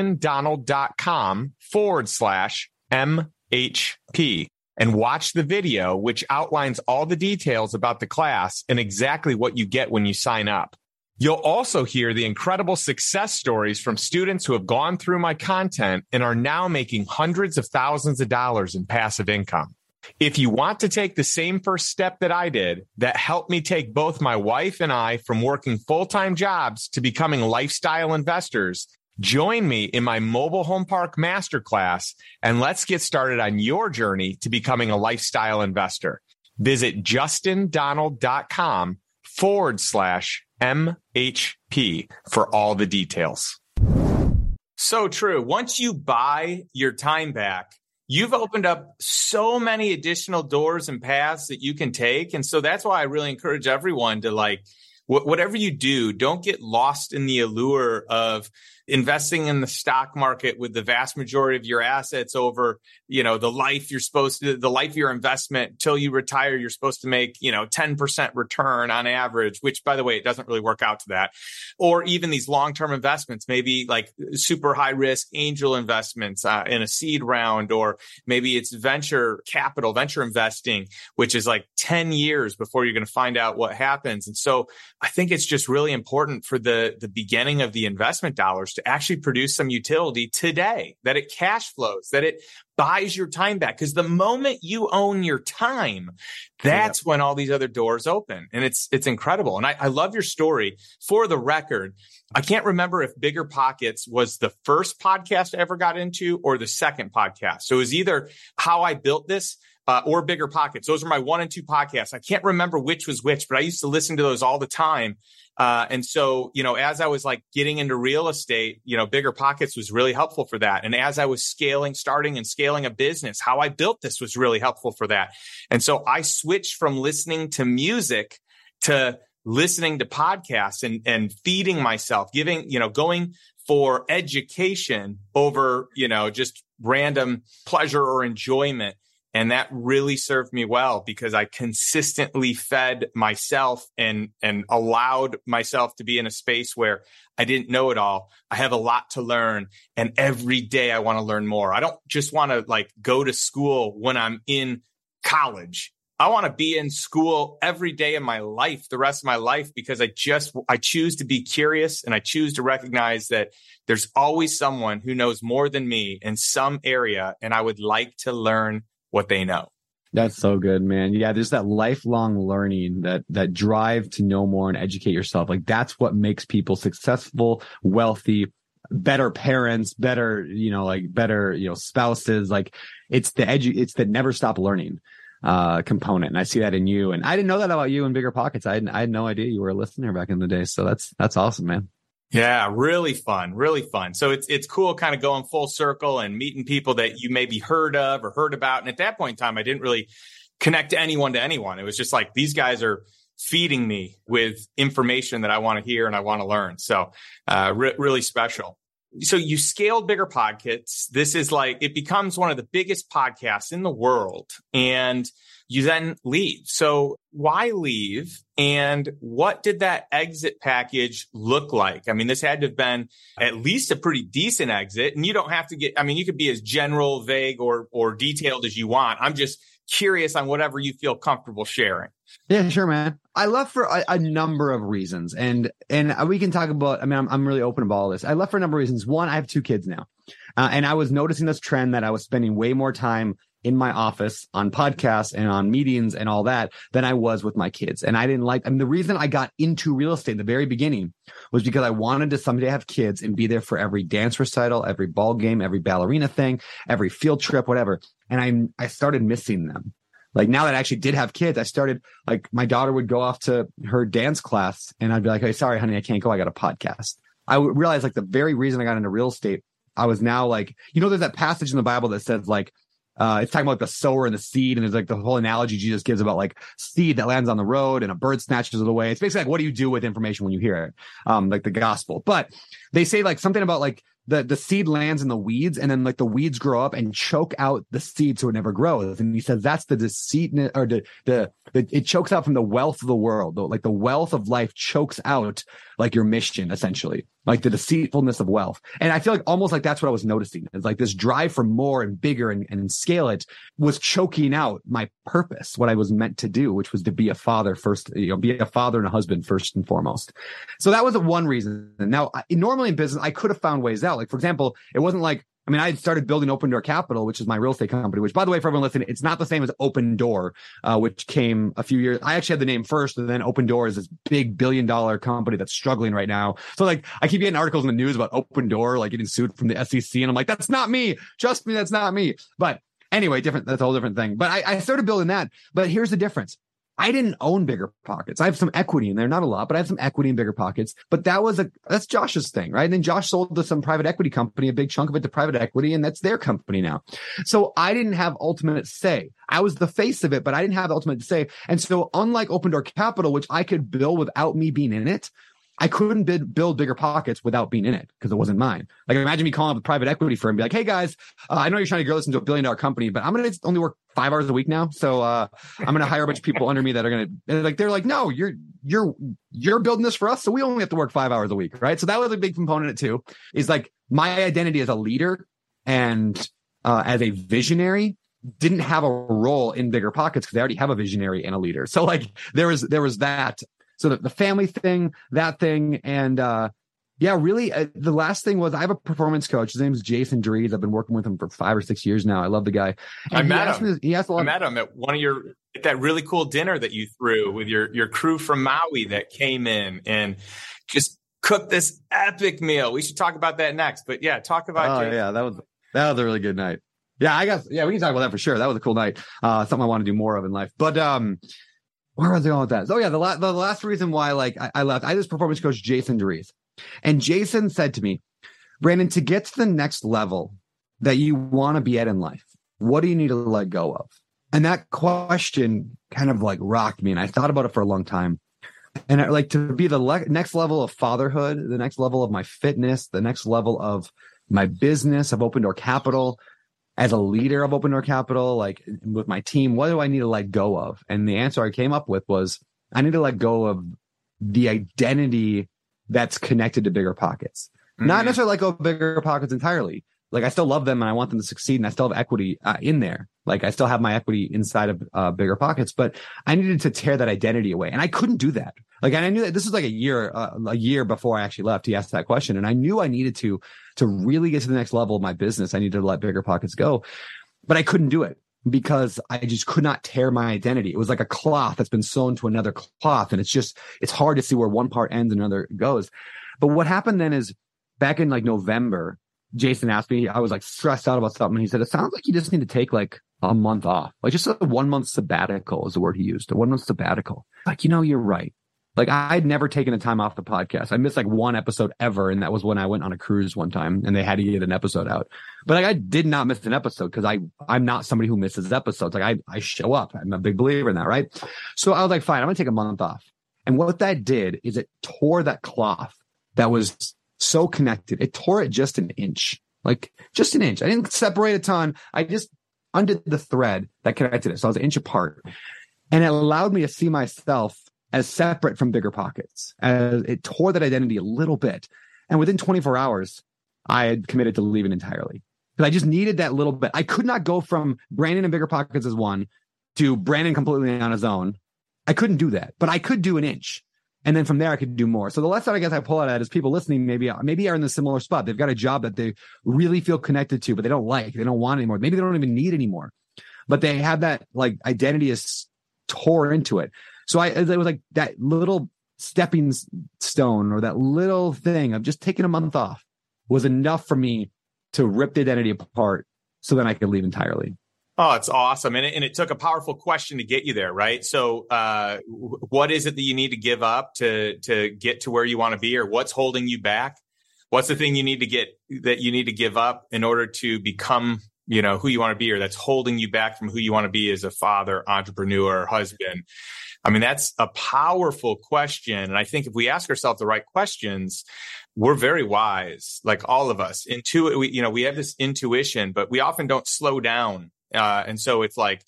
justindonald.com/MHP and watch the video, which outlines all the details about the class and exactly what you get when you sign up. You'll also hear the incredible success stories from students who have gone through my content and are now making hundreds of thousands of dollars in passive income. If you want to take the same first step that I did, that helped me take both my wife and I from working full-time jobs to becoming lifestyle investors, join me in my mobile home park masterclass, and let's get started on your journey to becoming a lifestyle investor. Visit justindonald.com/MHP for all the details. So true. Once you buy your time back, you've opened up so many additional doors and paths that you can take. And so that's why I really encourage everyone to whatever you do, don't get lost in the allure of investing in the stock market with the vast majority of your assets over, the life of your investment till you retire, you're supposed to make, 10% return on average, which by the way, it doesn't really work out to that. Or even these long-term investments, maybe like super high risk angel investments in a seed round, or maybe it's venture investing, which is like 10 years before you're going to find out what happens. And so I think it's just really important for the beginning of the investment dollars to actually produce some utility today, that it cash flows, that it buys your time back. Because the moment you own your time, that's when all these other doors open. And it's incredible. And I love your story. For the record, I can't remember if Bigger Pockets was the first podcast I ever got into or the second podcast. So it was either How I Built This or Bigger Pockets. Those are my 1 and 2 podcasts. I can't remember which was which, but I used to listen to those all the time. And so, as I was getting into real estate, Bigger Pockets was really helpful for that. And as I was starting and scaling a business, How I Built This was really helpful for that. And so I switched from listening to music to listening to podcasts and feeding myself, going for education over, just random pleasure or enjoyment. And that really served me well because I consistently fed myself and allowed myself to be in a space where I didn't know it all. I have a lot to learn. And every day I want to learn more. I don't just want to go to school when I'm in college. I want to be in school every day of my life, the rest of my life, because I choose to be curious, and I choose to recognize that there's always someone who knows more than me in some area. And I would like to learn what they know. That's so good, man. Yeah, there's that lifelong learning, that drive to know more and educate yourself. That's what makes people successful, wealthy, better parents, better, spouses. Like it's the never stop learning component. And I see that in you. And I didn't know that about you in Bigger Pockets. I had no idea you were a listener back in the day. So that's awesome, man. Yeah, really fun, really fun. So it's cool kind of going full circle and meeting people that you maybe heard of or heard about. And at that point in time, I didn't really connect anyone to anyone. It was just like, these guys are feeding me with information that I want to hear and I want to learn. So really special. So you scaled Bigger Pockets. This is like, it becomes one of the biggest podcasts in the world. And you then leave. So why leave? And what did that exit package look like? I mean, this had to have been at least a pretty decent exit. And you don't have to you could be as general, vague, or detailed as you want. I'm just curious on whatever you feel comfortable sharing. Yeah, sure, man. I left for a number of reasons. And we can talk about, I'm really open about all this. I left for a number of reasons. One, I have 2 kids now. And I was noticing this trend that I was spending way more time in my office on podcasts and on meetings and all that than I was with my kids. And I didn't the reason I got into real estate in the very beginning was because I wanted to someday have kids and be there for every dance recital, every ball game, every ballerina thing, every field trip, whatever. And I started missing them. Like now that I actually did have kids, I started, like, my daughter would go off to her dance class and I'd be like, hey, sorry, honey, I can't go. I got a podcast. I realized, like, the very reason I got into real estate, I was now like, there's that passage in the Bible that says, like, it's talking about the sower and the seed. And there's like the whole analogy Jesus gives about like seed that lands on the road and a bird snatches it away. It's basically like, what do you do with information when you hear it? Like the gospel. But they say like something about like the seed lands in the weeds and then like the weeds grow up and choke out the seed so it never grows. And he says that's the deceit, or it chokes out from the wealth of the world. Like the wealth of life chokes out like your mission, essentially, like the deceitfulness of wealth. And I feel like almost like that's what I was noticing. It's like this drive for more and bigger and scale it was choking out my purpose, what I was meant to do, which was to be a father first, be a father and a husband first and foremost. So that was one reason. Now, normally in business, I could have found ways out. Like, for example, it wasn't like, I had started building Open Door Capital, which is my real estate company, which, by the way, for everyone listening, it's not the same as Open Door, which came a few years. I actually had the name first, and then Open Door is this big $1 billion company that's struggling right now. So like, I keep getting articles in the news about Open Door, like getting sued from the SEC. And I'm like, that's not me. Trust me, that's not me. But anyway, that's a whole different thing. But I started building that. But here's the difference. I didn't own Bigger Pockets. I have some equity in there, not a lot, but I have some equity in Bigger Pockets. But that's Josh's thing, right? And then Josh sold to some private equity company, a big chunk of it to private equity, and that's their company now. So I didn't have ultimate say. I was the face of it, but I didn't have ultimate say. And so unlike Open Door Capital, which I could build without me being in it, I couldn't build Bigger Pockets without being in it because it wasn't mine. Like, imagine me calling up a private equity firm and be like, hey guys, I know you're trying to grow this into a $1 billion company, but I'm going to only work 5 hours a week now. So I'm going to hire a bunch of people under me that are going to, they're like, no, you're building this for us. So we only have to work 5 hours a week. Right. So that was a big component too, is like my identity as a leader and as a visionary didn't have a role in Bigger Pockets because they already have a visionary and a leader. So like there was that. So the family thing, that thing. And really, the last thing was I have a performance coach. His name is Jason Dries. I've been working with him for 5 or 6 years now. I love the guy. And I met him at one of that really cool dinner that you threw with your crew from Maui that came in and just cooked this epic meal. We should talk about that next. But yeah, talk about Jason. Yeah, that was a really good night. Yeah, we can talk about that for sure. That was a cool night. Something I want to do more of in life. But where was I going with that? Oh yeah, the last reason why I left, I had this performance coach, Jason Dries. And Jason said to me, Brandon, to get to the next level that you want to be at in life, what do you need to let go of? And that question kind of like rocked me. And I thought about it for a long time. And to be the next level of fatherhood, the next level of my fitness, the next level of my business, of Open Door Capital, as a leader of Open Door Capital, like with my team, what do I need to let go of? And the answer I came up with was I need to let go of the identity that's connected to Bigger Pockets. Mm-hmm. Not necessarily let go of Bigger Pockets entirely. Like, I still love them and I want them to succeed and I still have equity in there. Like, I still have my equity inside of Bigger Pockets, but I needed to tear that identity away. And I couldn't do that. Like, and I knew that this was like a year before I actually left. He asked that question. And I knew I needed to really get to the next level of my business. I needed to let Bigger Pockets go, but I couldn't do it because I just could not tear my identity. It was like a cloth that's been sewn to another cloth. And it's hard to see where one part ends and another goes. But what happened then is back in like November, Jason asked me, I was like stressed out about something. And he said, it sounds like you just need to take like a month off, like just a 1 month sabbatical is the word he used, a 1 month sabbatical. Like, you're right. Like, I'd never taken a time off the podcast. I missed like one episode ever. And that was when I went on a cruise one time and they had to get an episode out. But like, I did not miss an episode because I'm not somebody who misses episodes. Like I show up. I'm a big believer in that. Right. So I was like, fine, I'm going to take a month off. And what that did is it tore that cloth that was so connected. It tore it just an inch, like just an inch. I didn't separate a ton. I just undid the thread that connected it. So I was an inch apart. And it allowed me to see myself as separate from BiggerPockets. As it tore that identity a little bit. And within 24 hours, I had committed to leaving entirely. Because I just needed that little bit. I could not go from Brandon and BiggerPockets as one to Brandon completely on his own. I couldn't do that, but I could do an inch. And then from there, I could do more. So the lesson I guess I pull out of that is people listening maybe are in a similar spot. They've got a job that they really feel connected to, but they don't like, they don't want anymore. Maybe they don't even need anymore, but they have that like identity is tore into it. So it was like that little stepping stone or that little thing of just taking a month off was enough for me to rip the identity apart so then I could leave entirely. Oh, it's awesome. And it took a powerful question to get you there, right? So what is it that you need to give up to get to where you want to be, or what's holding you back? What's the thing you need to give up in order to become, who you want to be, or that's holding you back from who you want to be as a father, entrepreneur, husband? I mean, that's a powerful question. And I think if we ask ourselves the right questions, we're very wise, like all of us. We have this intuition, but we often don't slow down. And so it's like,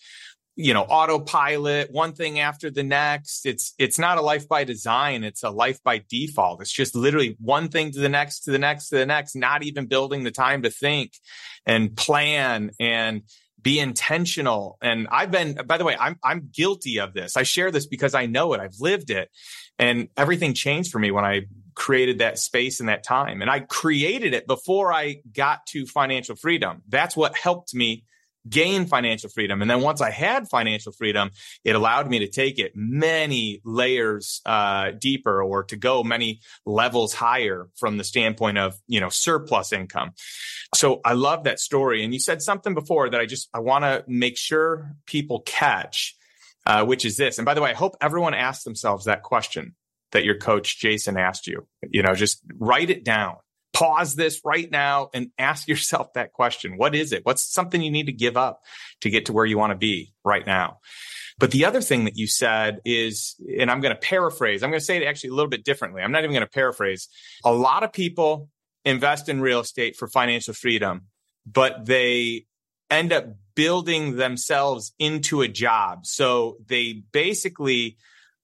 autopilot, one thing after the next. It's not a life by design. It's a life by default. It's just literally one thing to the next, to the next, to the next, not even building the time to think and plan and be intentional. And by the way, I'm guilty of this. I share this because I know it. I've lived it, and everything changed for me when I created that space and that time. And I created it before I got to financial freedom. That's what helped me gain financial freedom. And then once I had financial freedom, it allowed me to take it many layers deeper, or to go many levels higher from the standpoint of, surplus income. So I love that story. And you said something before that I want to make sure people catch, which is this. And by the way, I hope everyone asks themselves that question that your coach Jason asked you. Just write it down. Pause this right now and ask yourself that question. What is it? What's something you need to give up to get to where you want to be right now? But the other thing that you said is, and I'm going to paraphrase, I'm going to say it actually a little bit differently. I'm not even going to paraphrase. A lot of people invest in real estate for financial freedom, but they end up building themselves into a job. So they basically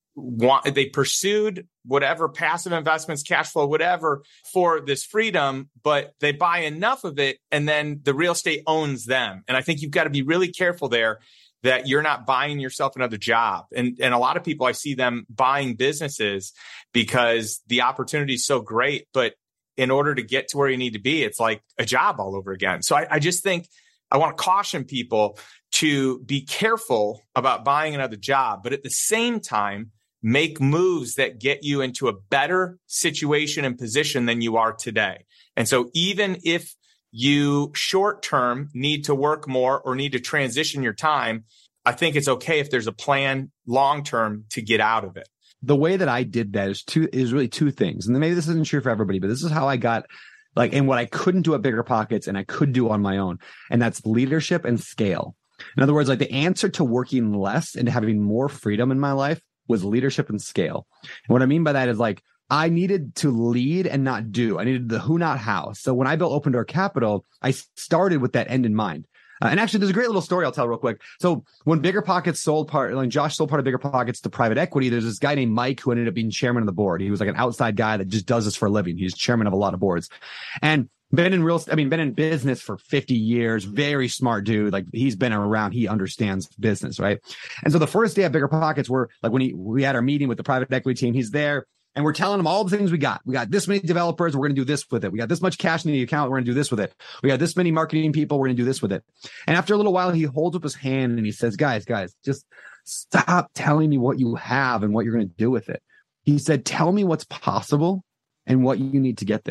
they pursued whatever passive investments, cash flow, whatever for this freedom, but they buy enough of it and then the real estate owns them. And I think you've got to be really careful there that you're not buying yourself another job. And a lot of people, I see them buying businesses because the opportunity is so great, but in order to get to where you need to be, it's like a job all over again. So I just think I want to caution people to be careful about buying another job, but at the same time, make moves that get you into a better situation and position than you are today. And so even if you short term need to work more or need to transition your time, I think it's okay if there's a plan long term to get out of it. The way that I did that is really two things. And maybe this isn't true for everybody, but this is how I got and what I couldn't do at BiggerPockets and I could do on my own. And that's leadership and scale. In other words, the answer to working less and having more freedom in my life was leadership and scale. And what I mean by that is I needed to lead and not do. I needed the who, not how. So when I built Open Door Capital, I started with that end in mind. And actually, there's a great little story I'll tell real quick. So when BiggerPockets Josh sold part of BiggerPockets to private equity, there's this guy named Mike who ended up being chairman of the board. He was like an outside guy that just does this for a living. He's chairman of a lot of boards. And been in business for 50 years, very smart dude. He's been around, he understands business, right? And so the first day at BiggerPockets, we had our meeting with the private equity team, he's there and we're telling him all the things we got. We got this many developers, we're going to do this with it. We got this much cash in the account, we're going to do this with it. We got this many marketing people, we're going to do this with it. And after a little while, he holds up his hand and he says, guys, just stop telling me what you have and what you're going to do with it. He said, tell me what's possible and what you need to get there.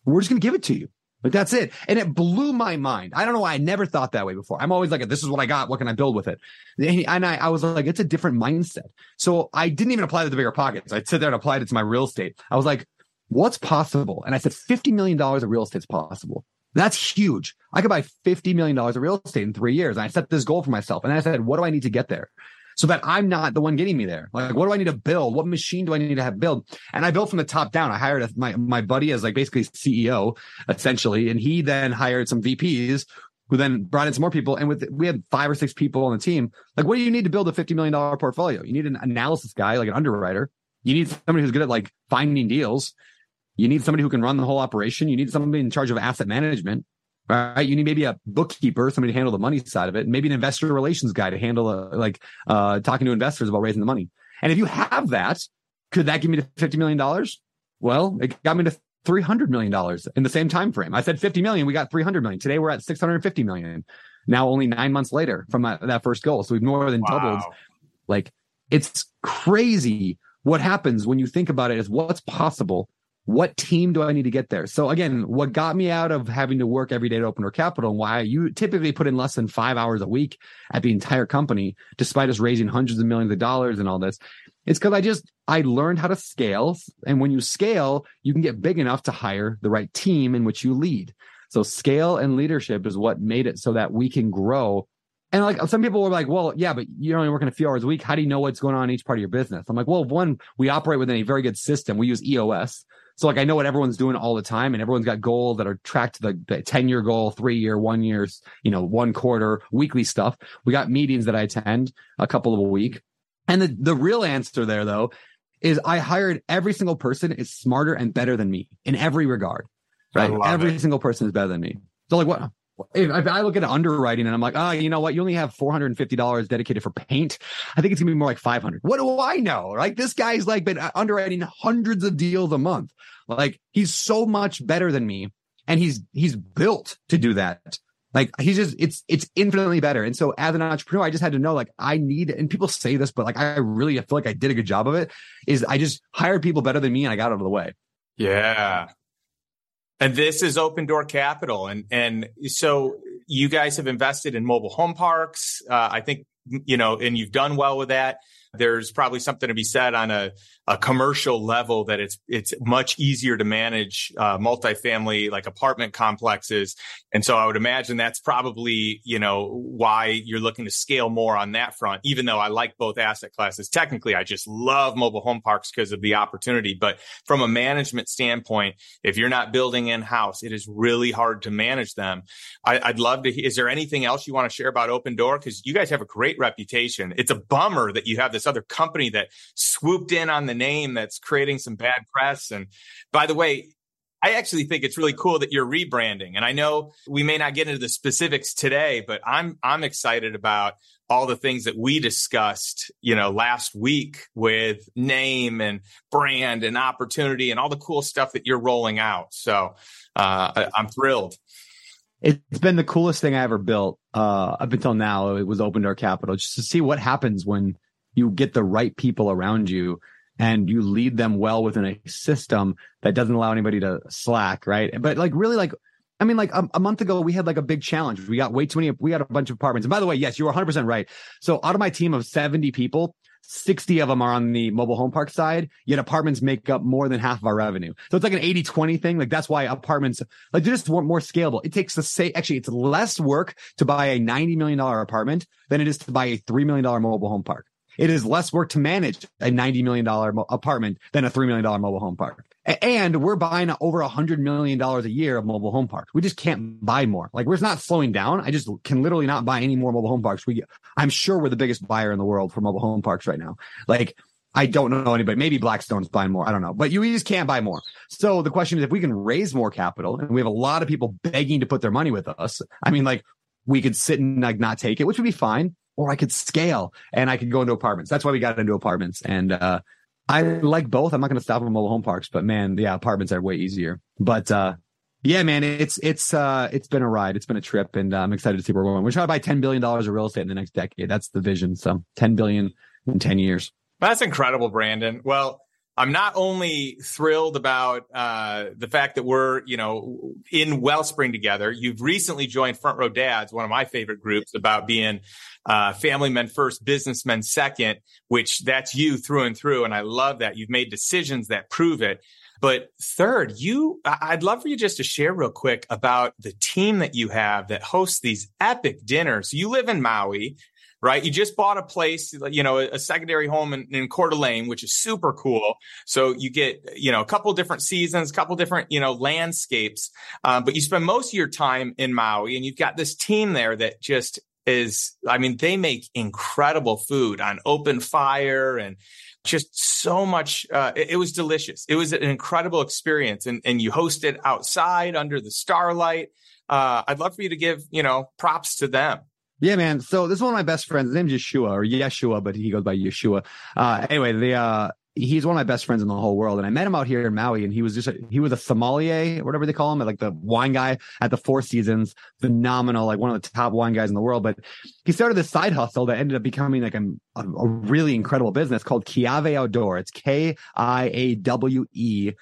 We're just going to give it to you. Like, that's it. And it blew my mind. I don't know why I never thought that way before. I'm always like, this is what I got. What can I build with it? And I was like, it's a different mindset. So I didn't even apply to the bigger pockets. I sit there and applied it to my real estate. I was like, what's possible? And I said, $50 million of real estate's possible. That's huge. I could buy $50 million of real estate in 3 years. And I set this goal for myself. And I said, what do I need to get there? So that I'm not the one getting me there. Like, what do I need to build? What machine do I need to have build? And I built from the top down. I hired my buddy as like basically CEO, essentially. And he then hired some VPs who then brought in some more people. And we had 5 or 6 people on the team. Like, what do you need to build a $50 million portfolio? You need an analysis guy, like an underwriter. You need somebody who's good at like finding deals. You need somebody who can run the whole operation. You need somebody in charge of asset management. Right. You need maybe a bookkeeper, somebody to handle the money side of it, and maybe an investor relations guy to handle talking to investors about raising the money. And if you have that, could that give me to $50 million? Well, it got me to $300 million in the same time frame. I said 50 million, we got 300 million. Today we're at 650 million. Now only 9 months later from that first goal. So we've more than doubled. Like, it's crazy what happens when you think about it is what's possible. What team do I need to get there? So again, what got me out of having to work every day at Open Door Capital and why you typically put in less than 5 hours a week at the entire company, despite us raising hundreds of millions of dollars and all this, it's because I learned how to scale. And when you scale, you can get big enough to hire the right team in which you lead. So scale and leadership is what made it so that we can grow. And like some people were like, well, yeah, but you're only working a few hours a week. How do you know what's going on in each part of your business? I'm like, well, one, we operate within a very good system. We use EOS. So like, I know what everyone's doing all the time, and everyone's got goals that are tracked to the 10-year goal, 3-year, 1 year, 1 quarter, weekly stuff. We got meetings that I attend a couple of a week. And the real answer there though, is I hired every single person is smarter and better than me in every regard, right? Every single person is better than me. So like what? If I look at underwriting and I'm like, you know what? You only have $450 dedicated for paint. I think it's gonna be more like $500. What do I know? Like, this guy's like been underwriting hundreds of deals a month. Like, he's so much better than me, and he's built to do that. Like, it's infinitely better. And so as an entrepreneur, I just had to know, like, and people say this, but like, I feel like I did a good job of it, is I just hired people better than me and I got out of the way. Yeah. And this is Open Door Capital. And so you guys have invested in mobile home parks. I think, and you've done well with that. There's probably something to be said on a commercial level that it's much easier to manage multifamily like apartment complexes. And so I would imagine that's probably, why you're looking to scale more on that front, even though I like both asset classes. Technically, I just love mobile home parks because of the opportunity. But from a management standpoint, if you're not building in-house, it is really hard to manage them. I'd love to is there anything else you want to share about Open Door? Because you guys have a great reputation. It's a bummer that you have this other company that swooped in on the name that's creating some bad press. And by the way, I actually think it's really cool that you're rebranding. And I know we may not get into the specifics today, but I'm excited about all the things that we discussed, last week with name and brand and opportunity and all the cool stuff that you're rolling out. So I'm thrilled. It's been the coolest thing I ever built up until now. It was Open Door Capital, just to see what happens when you get the right people around you and you lead them well within a system that doesn't allow anybody to slack, right? But like really a month ago, we had like a big challenge. We got we got a bunch of apartments. And by the way, yes, you were 100% right. So out of my team of 70 people, 60 of them are on the mobile home park side, yet apartments make up more than half of our revenue. So it's like an 80-20 thing. Like, that's why apartments, like, they're just more scalable. It takes it's less work to buy a $90 million apartment than it is to buy a $3 million mobile home park. It is less work to manage a $90 million apartment than a $3 million mobile home park. And we're buying over $100 million a year of mobile home parks. We just can't buy more. Like, we're not slowing down. I just can literally not buy any more mobile home parks. I'm sure we're the biggest buyer in the world for mobile home parks right now. Like, I don't know anybody. Maybe Blackstone's buying more. I don't know. But you just can't buy more. So the question is, if we can raise more capital, and we have a lot of people begging to put their money with us, I mean, like, we could sit and like not take it, which would be fine. Or I could scale and I could go into apartments. That's why we got into apartments. And I like both. I'm not going to stop at mobile home parks, but man, yeah, apartments are way easier. But yeah, man, it's been a ride. It's been a trip, and I'm excited to see where we're going. We're trying to buy $10 billion of real estate in the next decade. That's the vision. So $10 billion in 10 years. That's incredible, Brandon. Well, I'm not only thrilled about the fact that we're, in Wellspring together. You've recently joined Front Row Dads, one of my favorite groups, about being family men first, businessmen second, which that's you through and through. And I love that. You've made decisions that prove it. But third, I'd love for you just to share real quick about the team that you have that hosts these epic dinners. You live in Maui, right? You just bought a place, a secondary home in Coeur d'Alene, which is super cool. So you get, a couple different seasons, a couple different, landscapes. But you spend most of your time in Maui, and you've got this team there that just they make incredible food on open fire and just so much. It was delicious. It was an incredible experience. And you hosted outside under the starlight. I'd love for you to give, props to them. Yeah, man. So this is one of my best friends. His name's Yeshua, but he goes by Yeshua. Anyway, he's one of my best friends in the whole world. And I met him out here in Maui, and he was a sommelier, or whatever they call him, like the wine guy at the Four Seasons. Phenomenal, like one of the top wine guys in the world. But he started this side hustle that ended up becoming like a really incredible business called Kiawe Outdoor. It's KIAWE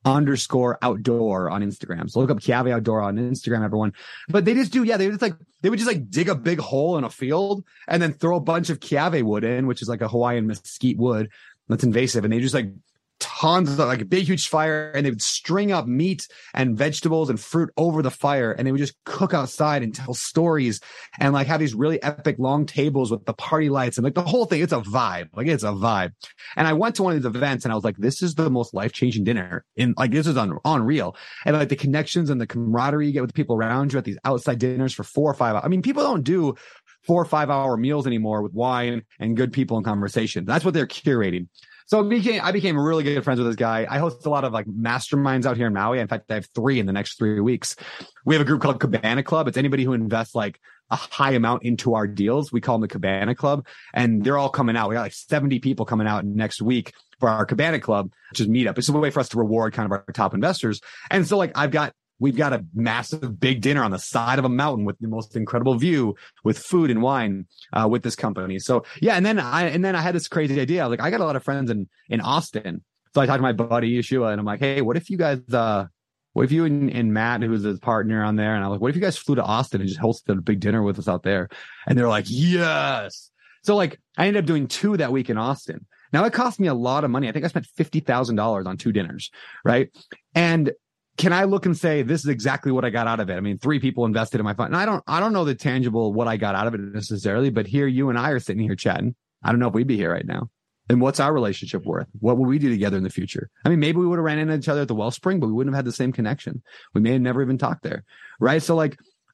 _outdoor on Instagram. So look up Kiawe Outdoor on Instagram, everyone. But they just they would just dig a big hole in a field and then throw a bunch of Kiawe wood in, which is like a Hawaiian mesquite wood that's invasive. And they just tons of a big, huge fire, and they would string up meat and vegetables and fruit over the fire. And they would just cook outside and tell stories and have these really epic long tables with the party lights and the whole thing. It's a vibe. It's a vibe. And I went to one of these events, and I was like, this is the most life-changing dinner this is unreal. And the connections and the camaraderie you get with the people around you at these outside dinners for 4 or 5 hours. I mean, people don't do 4 or 5 hour meals anymore with wine and good people and conversation. That's what they're curating. So I became really good friends with this guy. I host a lot of masterminds out here in Maui. In fact, I have 3 in the next 3 weeks. We have a group called Cabana Club. It's anybody who invests a high amount into our deals. We call them the Cabana Club, and they're all coming out. We got 70 people coming out next week for our Cabana Club, which is meetup. It's a way for us to reward kind of our top investors. And so we've got a massive big dinner on the side of a mountain with the most incredible view with food and wine with this company. So yeah. And then I had this crazy idea. I was I got a lot of friends in Austin. So I talked to my buddy Yeshua, and I'm like, hey, what if you guys, what if you and Matt, who's his partner on there? And I was like, what if you guys flew to Austin and just hosted a big dinner with us out there? And they're like, yes. So I ended up doing 2 that week in Austin. Now it cost me a lot of money. I think I spent $50,000 on 2 dinners. Right. And can I look and say, this is exactly what I got out of it? I mean, 3 people invested in my fund. And I don't know the tangible what I got out of it necessarily, but here you and I are sitting here chatting. I don't know if we'd be here right now. And what's our relationship worth? What will we do together in the future? I mean, maybe we would have ran into each other at the Wellspring, but we wouldn't have had the same connection. We may have never even talked there. Right. So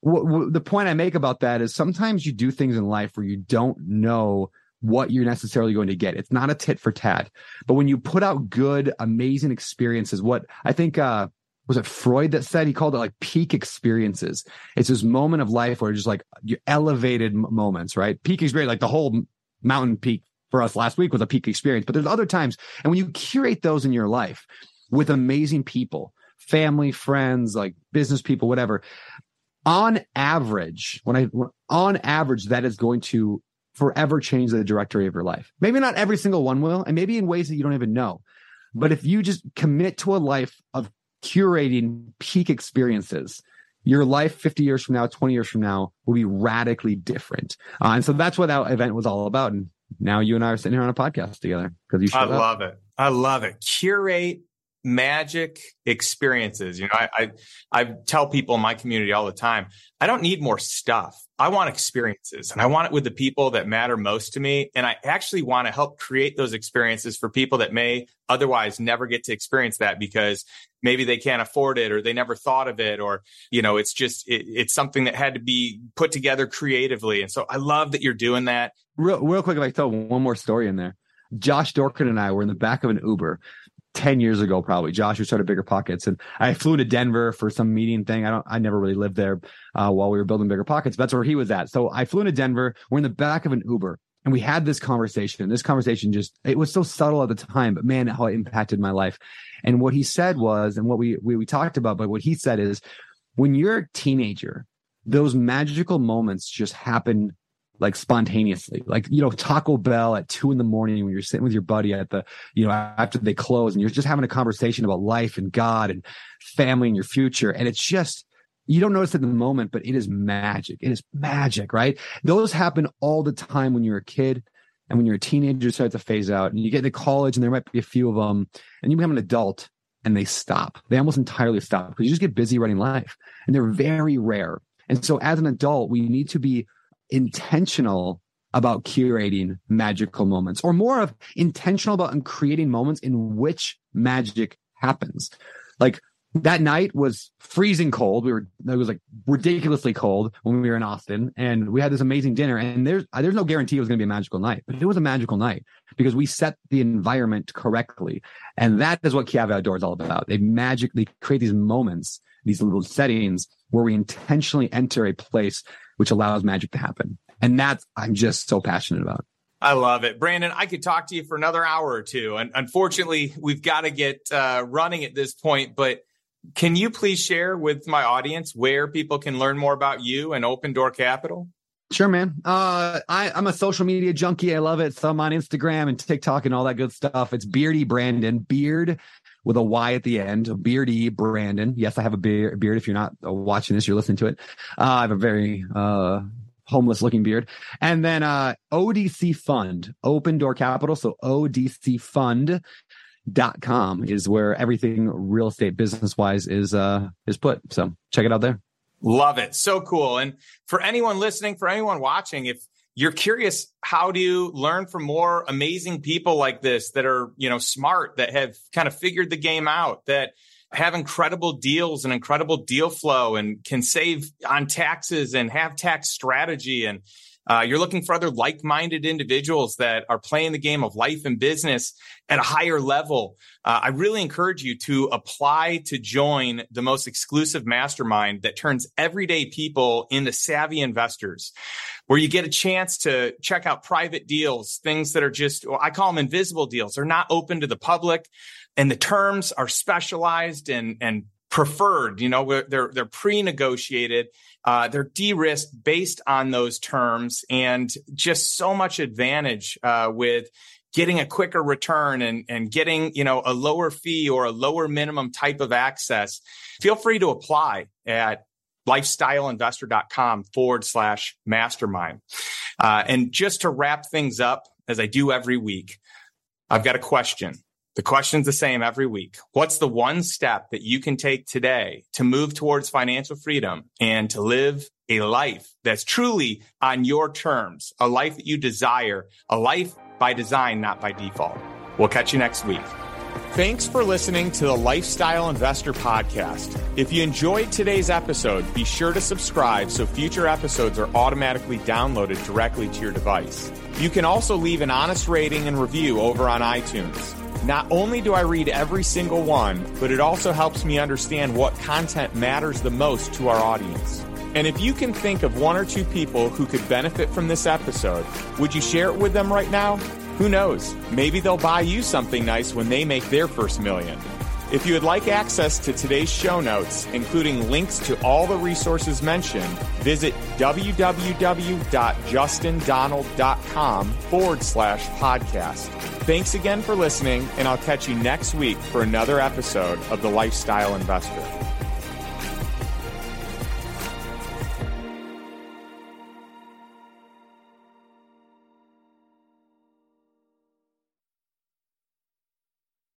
the point I make about that is sometimes you do things in life where you don't know what you're necessarily going to get. It's not a tit for tat, but when you put out good, amazing experiences, what I think, was it Freud that said, he called it peak experiences. It's this moment of life where just you elevated moments, right? Peak experience, the whole mountain peak for us last week was a peak experience, but there's other times. And when you curate those in your life with amazing people, family, friends, business people, whatever, on average, that is going to forever change the trajectory of your life. Maybe not every single one will, and maybe in ways that you don't even know. But if you just commit to a life of curating peak experiences, your life 50 years from now, 20 years from now will be radically different. And so that's what that event was all about. And now you and I are sitting here on a podcast together because you showed up. I love it. Curate magic experiences. I tell people in my community all the time, I don't need more stuff. I want experiences, and I want it with the people that matter most to me. And I actually want to help create those experiences for people that may otherwise never get to experience that because maybe they can't afford it or they never thought of it, or, it's something that had to be put together creatively. And so I love that you're doing that. Real quick, if I throw one more story in there, Josh Dorkin and I were in the back of an Uber 10 years ago, probably. Josh, who started Bigger Pockets. And I flew to Denver for some meeting thing. I never really lived there while we were building Bigger Pockets. But that's where he was at. So I flew to Denver. We're in the back of an Uber. And we had this conversation. This conversation it was so subtle at the time, but man, how it impacted my life. And what he said was, and what we talked about, but what he said is, when you're a teenager, those magical moments just happen like spontaneously, like, Taco Bell at 2 a.m. when you're sitting with your buddy at the, after they close, and you're just having a conversation about life and God and family and your future. And it's just, you don't notice it in the moment, but it is magic. It is magic, right? Those happen all the time when you're a kid. And when you're a teenager, you start to phase out, and you get into college, and there might be a few of them, and you become an adult, and they stop. They almost entirely stop because you just get busy running life, and they're very rare. And so as an adult, we need to be intentional about curating magical moments, or more of intentional about creating moments in which magic happens. Like, that night was freezing cold. It was like ridiculously cold when we were in Austin, and we had this amazing dinner, and there's no guarantee it was going to be a magical night, but it was a magical night because we set the environment correctly. And that is what Chiave Outdoor is all about. They magically create these moments, these little settings where we intentionally enter a place which allows magic to happen. And that's, I'm just so passionate about. I love it. Brandon, I could talk to you for another hour or two. And unfortunately, we've got to get running at this point, but can you please share with my audience where people can learn more about you and Open Door Capital? Sure, man. I'm a social media junkie. I love it. So I'm on Instagram and TikTok and all that good stuff. It's Beardy Brandon, Beard with a Y at the end, Beardy Brandon. Yes, I have a beard. If you're not watching this, you're listening to it. I have a very homeless looking beard. And then ODC Fund, Open Door Capital. So ODCFund.com is where everything real estate business wise is put. So check it out there. Love it. So cool. And for anyone listening, for anyone watching, if you're curious, how do you learn from more amazing people like this that are, smart, that have kind of figured the game out, that have incredible deals and incredible deal flow and can save on taxes and have tax strategy, and you're looking for other like-minded individuals that are playing the game of life and business at a higher level, I really encourage you to apply to join the most exclusive mastermind that turns everyday people into savvy investors, where you get a chance to check out private deals, things that are just, I call them invisible deals. They're not open to the public, and the terms are specialized and preferred. They're pre-negotiated. They're de-risked based on those terms, and just so much advantage with getting a quicker return and getting, a lower fee or a lower minimum type of access. Feel free to apply at lifestyleinvestor.com/mastermind. And just to wrap things up, as I do every week, I've got a question. The question's the same every week. What's the one step that you can take today to move towards financial freedom and to live a life that's truly on your terms, a life that you desire, a life by design, not by default? We'll catch you next week. Thanks for listening to the Lifestyle Investor Podcast. If you enjoyed today's episode, be sure to subscribe so future episodes are automatically downloaded directly to your device. You can also leave an honest rating and review over on iTunes. Not only do I read every single one, but it also helps me understand what content matters the most to our audience. And if you can think of one or two people who could benefit from this episode, would you share it with them right now? Who knows? Maybe they'll buy you something nice when they make their first million. If you would like access to today's show notes, including links to all the resources mentioned, visit www.justindonald.com/podcast. Thanks again for listening, and I'll catch you next week for another episode of The Lifestyle Investor.